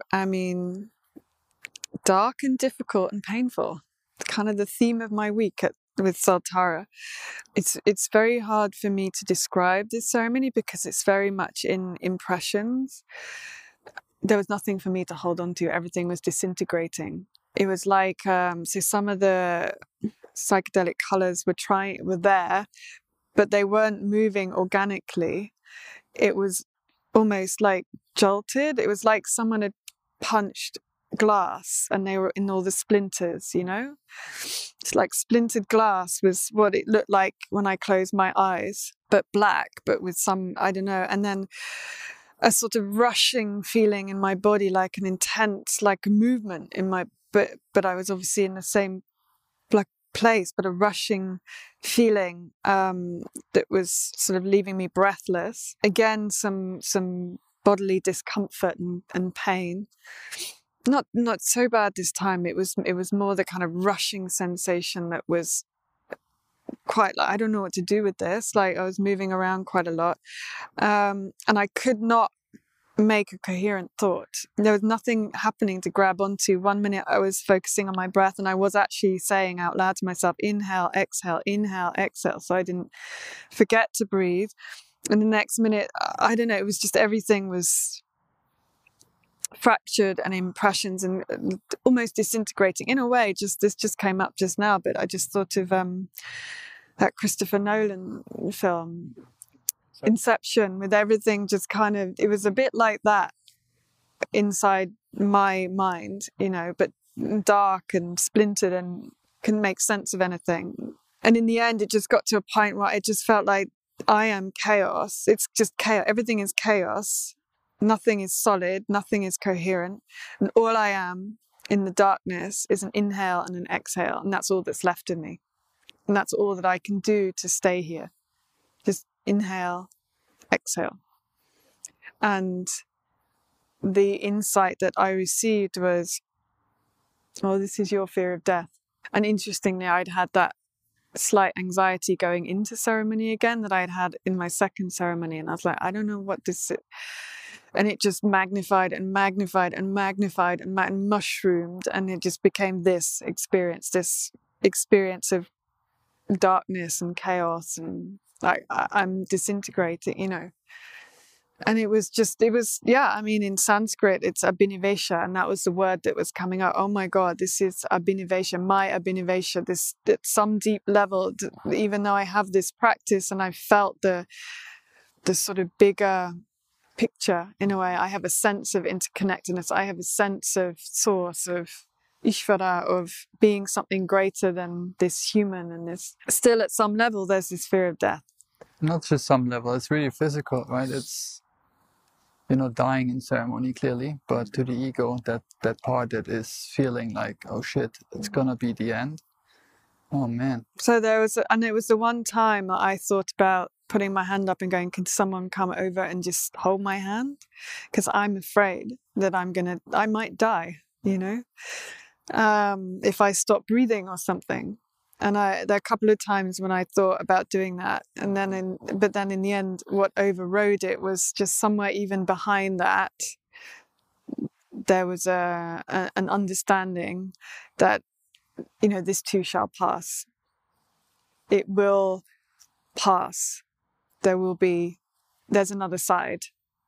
dark and difficult and painful. Kind of the theme of my week with Saltara. It's very hard for me to describe this ceremony because it's very much in impressions. There was nothing for me to hold on to. Everything was disintegrating. It was like, so some of the psychedelic colors were there, but they weren't moving organically. It was almost like jolted. It was like someone had punched glass and they were in all the splinters, you know? It's like splintered glass was what it looked like when I closed my eyes, but black, but with some, I don't know. And then a sort of rushing feeling in my body, like an intense, like a movement in my, but I was obviously in the same place, but a rushing feeling that was sort of leaving me breathless. Again, some bodily discomfort and pain. Not so bad this time. It was more the kind of rushing sensation that was quite like, I don't know what to do with this. Like I was moving around quite a lot, and I could not make a coherent thought. There was nothing happening to grab onto. 1 minute I was focusing on my breath and I was actually saying out loud to myself, inhale, exhale, so I didn't forget to breathe. And the next minute, I don't know, it was just everything was fractured and impressions and almost disintegrating in a way. This just came up just now, but I just thought of that Christopher Nolan film, Inception, with everything just kind of, it was a bit like that inside my mind, you know, but dark and splintered and couldn't make sense of anything. And in the end, it just got to a point where it just felt like I am chaos. It's just chaos. Everything is chaos. Nothing is solid. Nothing is coherent. And all I am in the darkness is an inhale and an exhale. And that's all that's left of me. And that's all that I can do to stay here. Just inhale, exhale. And the insight that I received was, oh, this is your fear of death. And interestingly, I'd had that slight anxiety going into ceremony again that I had in my second ceremony. And I was like, I don't know what this is. And it just magnified and magnified and magnified and mushroomed. And it just became this experience of darkness and chaos. And I'm disintegrating, you know. And it was, I mean, in Sanskrit, it's Abhinivesha, and that was the word that was coming out. Oh my God, this is Abhinivesha, my Abhinivesha, this at some deep level, even though I have this practice and I felt the sort of bigger picture in a way, I have a sense of interconnectedness. I have a sense of source, of Ishvara, of being something greater than this human. And this, still at some level, there's this fear of death. Not just some level, it's really physical, right? It's, you're not dying in ceremony, clearly, but to the ego, that part that is feeling like, oh shit, it's gonna be the end. Oh man. So it was the one time that I thought about putting my hand up and going, can someone come over and just hold my hand? Because I'm afraid that I might die, you know, if I stop breathing or something. And there are a couple of times when I thought about doing that, but then in the end, what overrode it was just somewhere even behind that, there was an understanding that, you know, this too shall pass. It will pass. There's another side,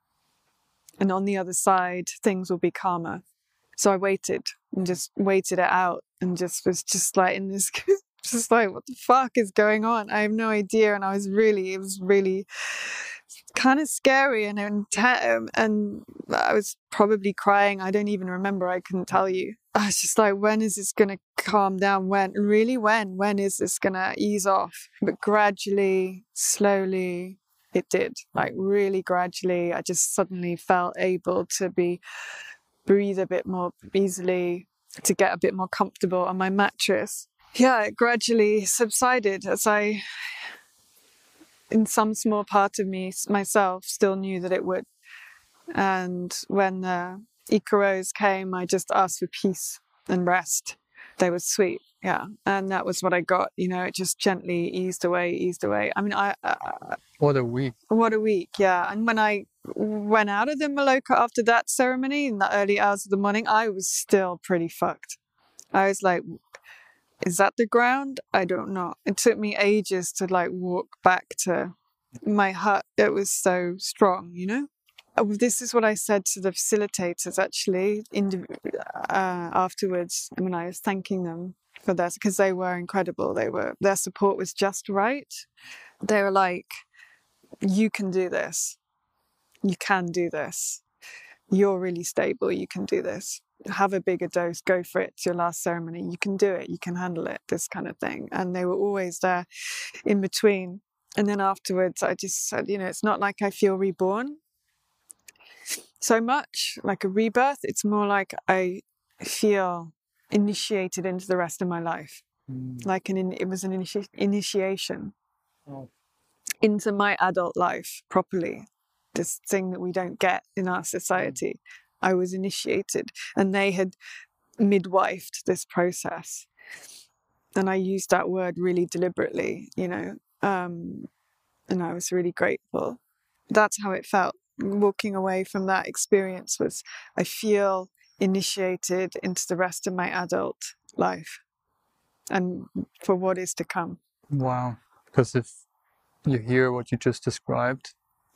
and on the other side, things will be calmer. So I waited and just waited it out, and just was just like in this. Just like, what the fuck is going on? I have no idea. And it was really kind of scary and I was probably crying. I don't even remember. I couldn't tell you. I was just like, when is this going to calm down? When is this going to ease off? But gradually, slowly, it did. Like really gradually, I just suddenly felt able to breathe a bit more easily, to get a bit more comfortable on my mattress. Yeah, it gradually subsided as I, in some small part of me, myself, still knew that it would. And when the Icaros came, I just asked for peace and rest. They were sweet, yeah. And that was what I got, you know, it just gently eased away. I mean, What a week. What a week, yeah. And when I went out of the Maloka after that ceremony, in the early hours of the morning, I was still pretty fucked. I was like, is that the ground? I don't know. It took me ages to like walk back to my hut. It was so strong, you know? This is what I said to the facilitators actually afterwards when I was thanking them for this, because they were incredible. Their support was just right. They were like, you can do this. You can do this. You're really stable. You can do this. Have a bigger dose. Go for it. It's your last ceremony. You can do it. You can handle it. This kind of thing. And they were always there in between. And then afterwards, I just said, it's not like I feel reborn so much, like a rebirth. It's more like I feel initiated into the rest of my life. Like it was an initiation into my adult life properly. This thing that we don't get in our society. I was initiated, and they had midwifed this process. And I used that word really deliberately, and I was really grateful. That's how it felt. Walking away from that experience was, I feel initiated into the rest of my adult life and for what is to come. Wow. Because if you hear what you just described,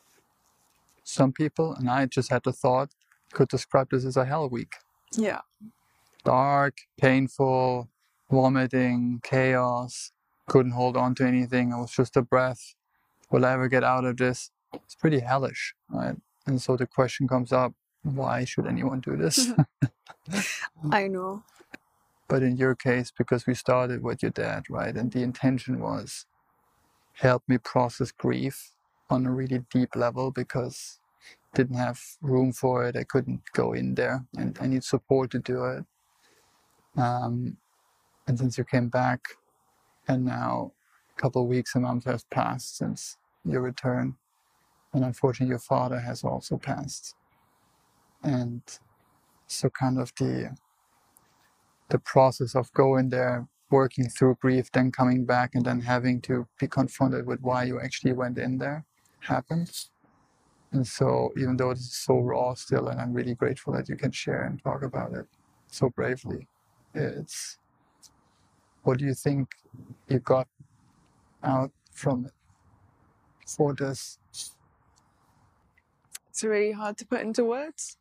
some people, and I just had the thought, could describe this as a hell week. Yeah. Dark, painful, vomiting, chaos, couldn't hold on to anything. It was just a breath. Will I ever get out of this? It's pretty hellish, right? And so the question comes up, why should anyone do this? I know. But in your case, because we started with your dad, right? And the intention was, help me process grief on a really deep level, because didn't have room for it. I couldn't go in there, and I need support to do it. And since you came back, and now a couple of weeks and months have passed since your return, and unfortunately your father has also passed. And so kind of the process of going there, working through grief, then coming back, and then having to be confronted with why you actually went in there happens. And so even though this is so raw still, and I'm really grateful that you can share and talk about it so bravely, what do you think you got out from it for this? It's really hard to put into words.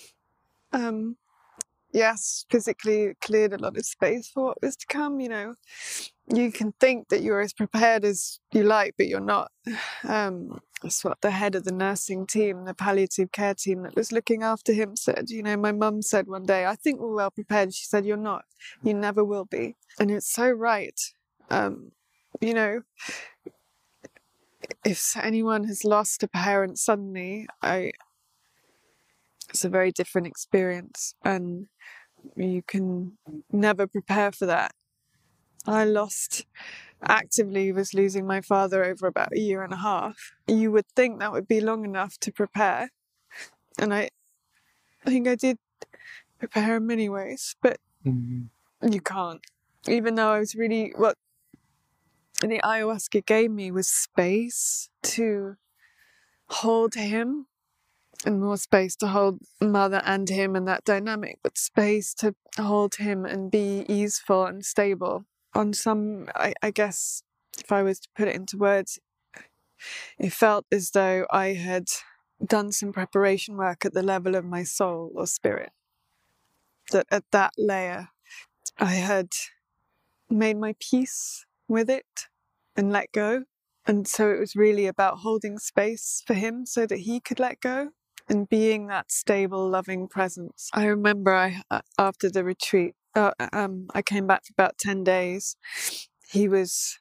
Yes, physically it cleared a lot of space for what was to come. You can think that you're as prepared as you like, but you're not. That's what the head of the nursing team, the palliative care team that was looking after him said. My mum said one day, I think we're well prepared. She said, you're not. You never will be. And it's so right. If anyone has lost a parent suddenly, it's a very different experience, and you can never prepare for that. I actively was losing my father over about 1.5 years. You would think that would be long enough to prepare. And I think I did prepare in many ways, but you can't. Even though I was what the ayahuasca gave me was space to hold him, and more space to hold mother and him and that dynamic, but space to hold him and be easeful and stable. On some, I guess, if I was to put it into words, it felt as though I had done some preparation work at the level of my soul or spirit. That at that layer, I had made my peace with it and let go. And so it was really about holding space for him so that he could let go and being that stable, loving presence. I remember after the retreat, I came back for about 10 days. He was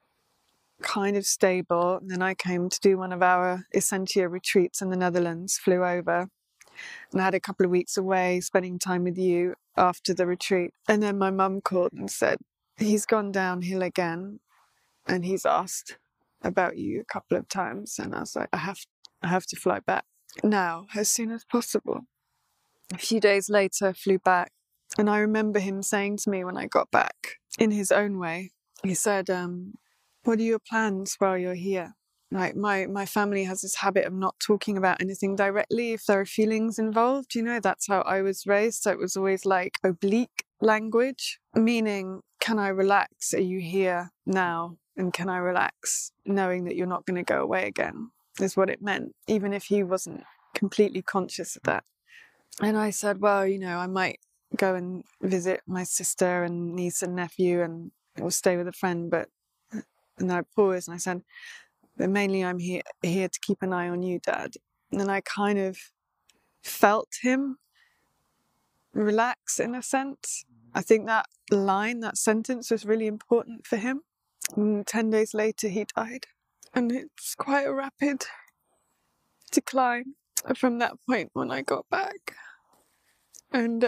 kind of stable. And then I came to do one of our Essentia retreats in the Netherlands, flew over, and I had a couple of weeks away spending time with you after the retreat. And then my mum called and said, he's gone downhill again, and he's asked about you a couple of times. And I was like, I have to fly back now, as soon as possible. A few days later, flew back. And I remember him saying to me when I got back, in his own way, he said, what are your plans while you're here? Like my family has this habit of not talking about anything directly if there are feelings involved. That's how I was raised. So it was always like oblique language, meaning, can I relax? Are you here now? And can I relax knowing that you're not going to go away again? Is what it meant, even if he wasn't completely conscious of that. And I said, well, I might go and visit my sister and niece and nephew or stay with a friend. And I paused and I said, but mainly I'm here to keep an eye on you, Dad. and I kind of felt him relax in a sense. I think that sentence was really important for him. And 10 days later, he died. And it's quite a rapid decline from that point when I got back. And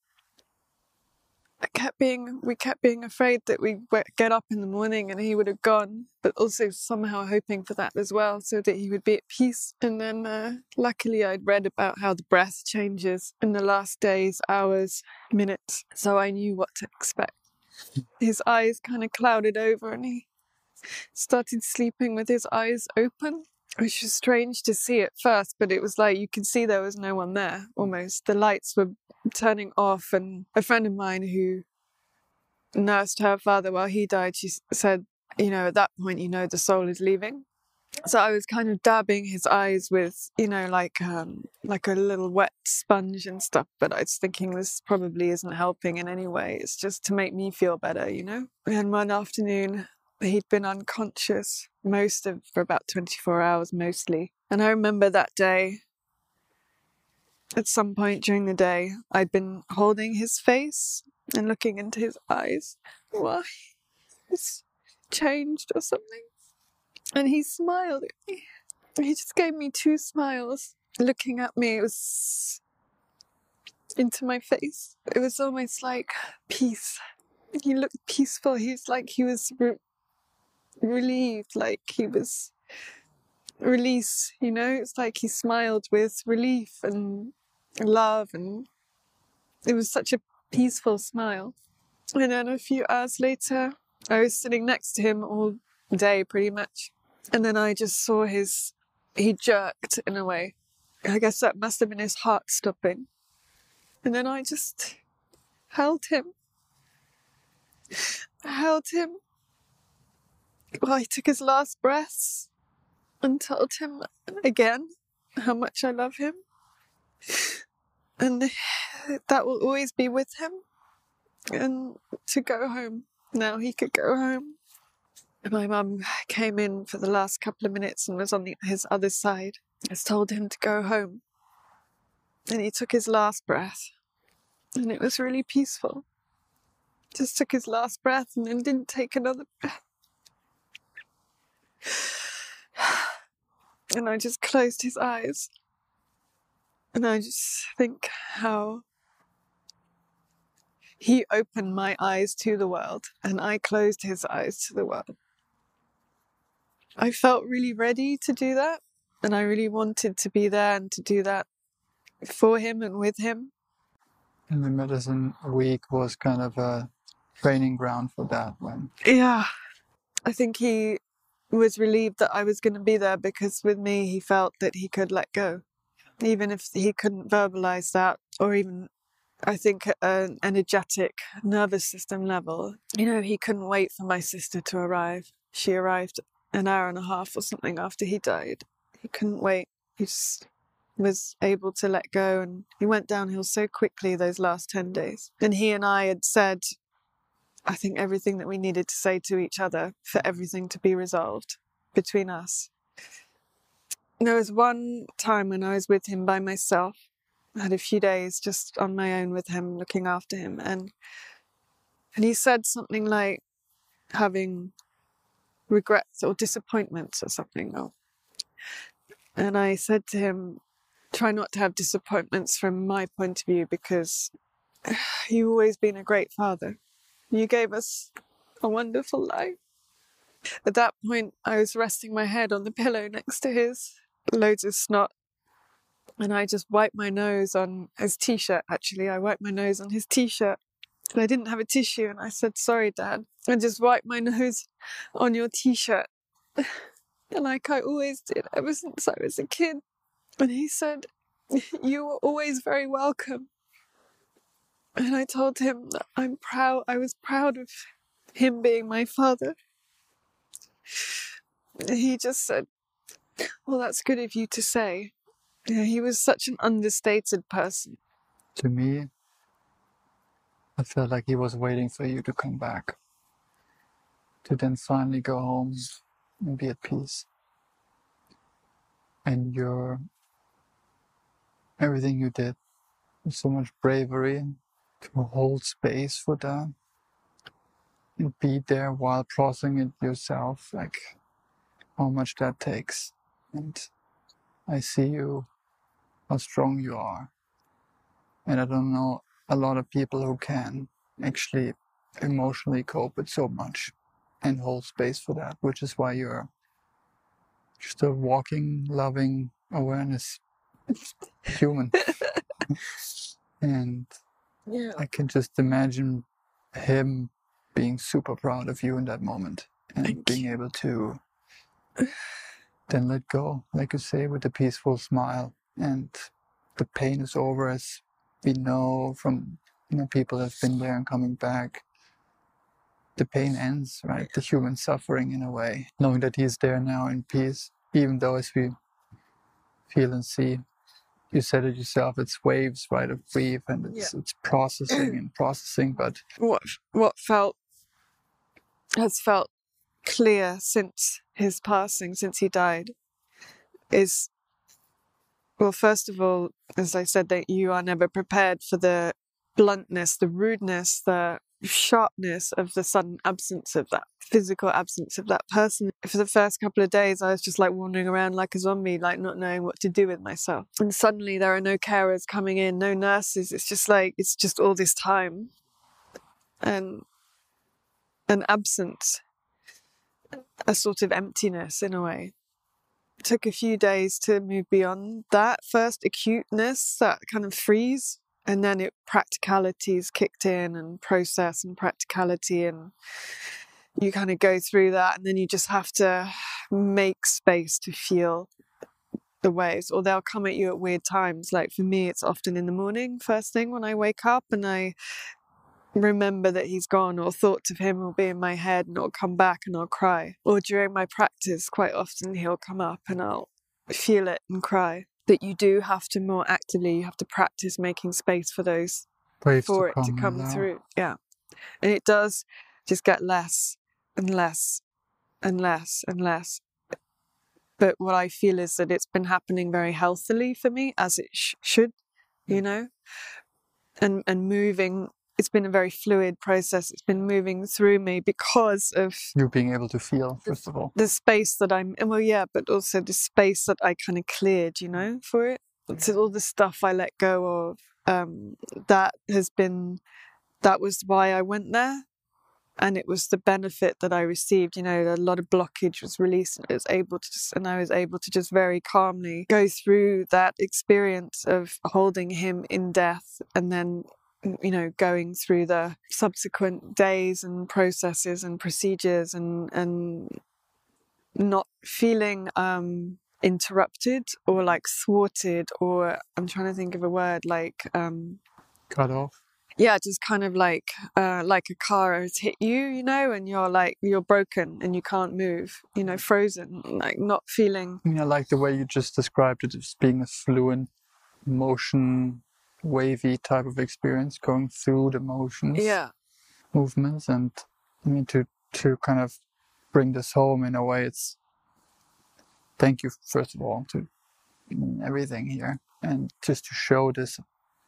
we kept being afraid that we'd get up in the morning and he would have gone, but also somehow hoping for that as well, so that he would be at peace. And then luckily I'd read about how the breath changes in the last days, hours, minutes, so I knew what to expect. His eyes kind of clouded over and he started sleeping with his eyes open, which was strange to see at first, but it was like you could see there was no one there almost. The lights were turning off, and a friend of mine who nursed her father while he died, she said, at that point, the soul is leaving. So I was kind of dabbing his eyes with, like a little wet sponge and stuff, but I was thinking this probably isn't helping in any way. It's just to make me feel better, And one afternoon, he'd been unconscious for about 24 hours mostly. And I remember that day, at some point during the day, I'd been holding his face and looking into his eyes. Why? It's changed or something. And he smiled at me. He just gave me 2 smiles, looking at me. It was into my face. It was almost like peace. He looked peaceful. He was relieved, like he was release, It's like he smiled with relief and love, and it was such a peaceful smile. And then a few hours later, I was sitting next to him all day pretty much, and then I just saw he jerked in a way. I guess that must have been his heart stopping. And then I just held him. While he took his last breaths, and told him again how much I love him. And that will always be with him. And to go home. Now he could go home. My mum came in for the last couple of minutes and was on his other side. I told him to go home. And he took his last breath. And it was really peaceful. Just took his last breath and then didn't take another breath. And I just closed his eyes. And I just think how he opened my eyes to the world and I closed his eyes to the world. I felt really ready to do that. And I really wanted to be there and to do that for him and with him. And the medicine week was kind of a training ground for that one. Yeah. I think he was relieved that I was going to be there, because with me he felt that he could let go. Even if he couldn't verbalize that, or even, I think, at an energetic nervous system level. He couldn't wait for my sister to arrive. She arrived an hour and a half or something after he died. He couldn't wait. He just was able to let go, and he went downhill so quickly those last 10 days. And he and I had said, I think, everything that we needed to say to each other for everything to be resolved between us. There was one time when I was with him by myself. I had a few days just on my own with him, looking after him. And he said something like having regrets or disappointments or something. And I said to him, try not to have disappointments from my point of view, because you've always been a great father. You gave us a wonderful life. At that point, I was resting my head on the pillow next to his, loads of snot. And I just wiped my nose on his t-shirt, actually. I wiped my nose on his t-shirt. And I didn't have a tissue. And I said, sorry, Dad. I just wiped my nose on your t-shirt. And like I always did, ever since I was a kid. And he said, you were always very welcome. And I told him that I was proud of him being my father. And he just said, well, that's good of you to say. He was such an understated person. To me, I felt like he was waiting for you to come back, to then finally go home and be at peace. And your everything you did. So much bravery to hold space for that and be there while processing it yourself, like how much that takes. And I see you, how strong you are. And I don't know a lot of people who can actually emotionally cope with so much and hold space for that, which is why you're just a walking, loving awareness human. And Yeah. I can just imagine him being super proud of you in that moment and being able to then let go, like you say, with a peaceful smile. And the pain is over, as we know from people that have been there and coming back. The pain ends, right? The human suffering in a way, knowing that he's there now in peace, even though as we feel and see, you said it yourself, it's waves, right, of grief, and it's processing and processing. But what has felt clear since his passing, since he died, is, well, first of all, as I said, that you are never prepared for the bluntness, the rudeness, the sharpness of the sudden absence of that physical absence of that person. For the first couple of days, I was just like wandering around like a zombie, like not knowing what to do with myself. And suddenly there are no carers coming in, no nurses. It's just all this time and an absence, a sort of emptiness in a way. It took a few days to move beyond that first acuteness, that kind of freeze, and then practicalities kicked in, and process and practicality, and you kind of go through that, and then you just have to make space to feel the waves, or they'll come at you at weird times. Like for me, it's often in the morning, first thing when I wake up, and I remember that he's gone, or thoughts of him will be in my head, and it'll come back and I'll cry. Or during my practice, quite often he'll come up and I'll feel it and cry. That you do have to more actively, you have to practice making space for those, waves for it to come through. Yeah. And it does just get less and less and less and less. But what I feel is that it's been happening very healthily for me, as it should, and moving. It's been a very fluid process. It's been moving through me because of you being able to feel, first of all. the space that but also the space that I kind of cleared, for it. So all the stuff I let go of, that was why I went there. And it was the benefit that I received. A lot of blockage was released, and I was able to just very calmly go through that experience of holding him in death, and then going through the subsequent days and processes and procedures, and not feeling interrupted or like thwarted, or I'm trying to think of a word, like Cut off. Yeah, just kind of like a car has hit you, and you're broken and you can't move, frozen, like not feeling. I like the way you just described it as being a fluent motion, wavy type of experience, going through the motions, movements. And I mean, to kind of bring this home in a way, it's thank you, first of all, to everything here, and just to show this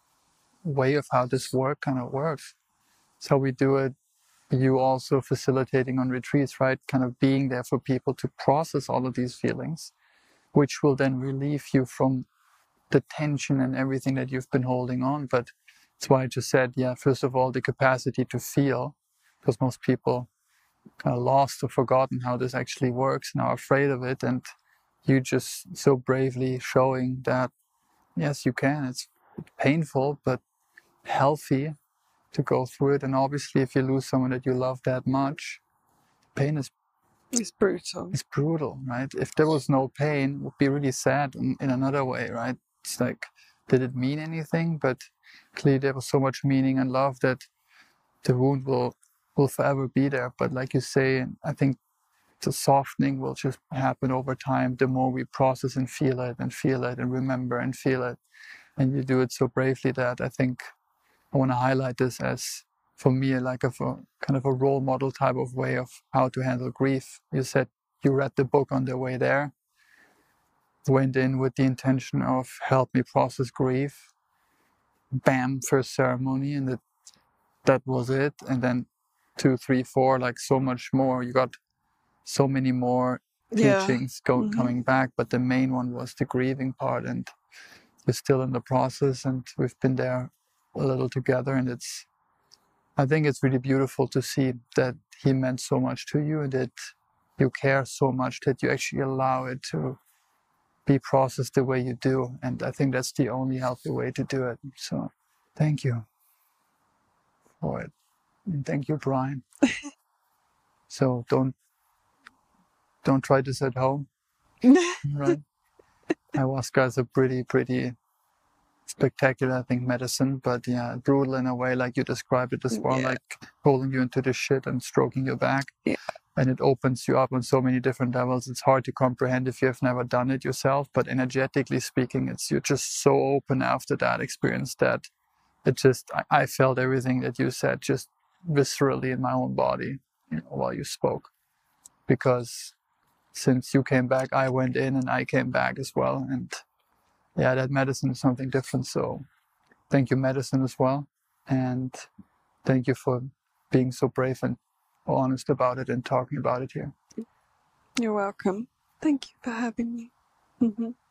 way of how this work kind of works. It's how we do it. You also facilitating on retreats, right? Kind of being there for people to process all of these feelings, which will then relieve you from the tension and everything that you've been holding on. But that's why I just said, first of all, the capacity to feel, because most people kind of lost or forgotten how this actually works and are afraid of it. And you just so bravely showing that, yes, you can. It's painful, but healthy to go through it. And obviously, if you lose someone that you love that much, pain is brutal. It's brutal, right? If there was no pain, it would be really sad in another way, right? It's like, did it mean anything? But clearly there was so much meaning and love that the wound will forever be there. But like you say, I think the softening will just happen over time. The more we process and feel it and remember and feel it. And you do it so bravely that I think I want to highlight this as, for me, like a kind of a role model type of way of how to handle grief. You said you read the book on the way there. went in with the intention of help me process grief. Bam, first ceremony, and that was it. And then 2, 3, 4, like so much more. You got so many more teachings coming back, but the main one was the grieving part, and we're still in the process, and we've been there a little together, and I think it's really beautiful to see that he meant so much to you, and that you care so much that you actually allow it to be processed the way you do. And I think that's the only healthy way to do it. So thank you for it. And thank you, Brian. So don't try this at home. Right? Ayahuasca is a pretty spectacular, I think, medicine, but yeah, brutal in a way, like you described it as well, like pulling you into the shit and stroking your back. Yeah. And it opens you up on so many different levels. It's hard to comprehend if you've never done it yourself, but energetically speaking, you're just so open after that experience that I felt everything that you said just viscerally in my own body, while you spoke. Because since you came back, I went in and I came back as well. And yeah, that medicine is something different. So thank you, medicine, as well. And thank you for being so brave and honest about it and talking about it here. You're welcome. Thank you for having me.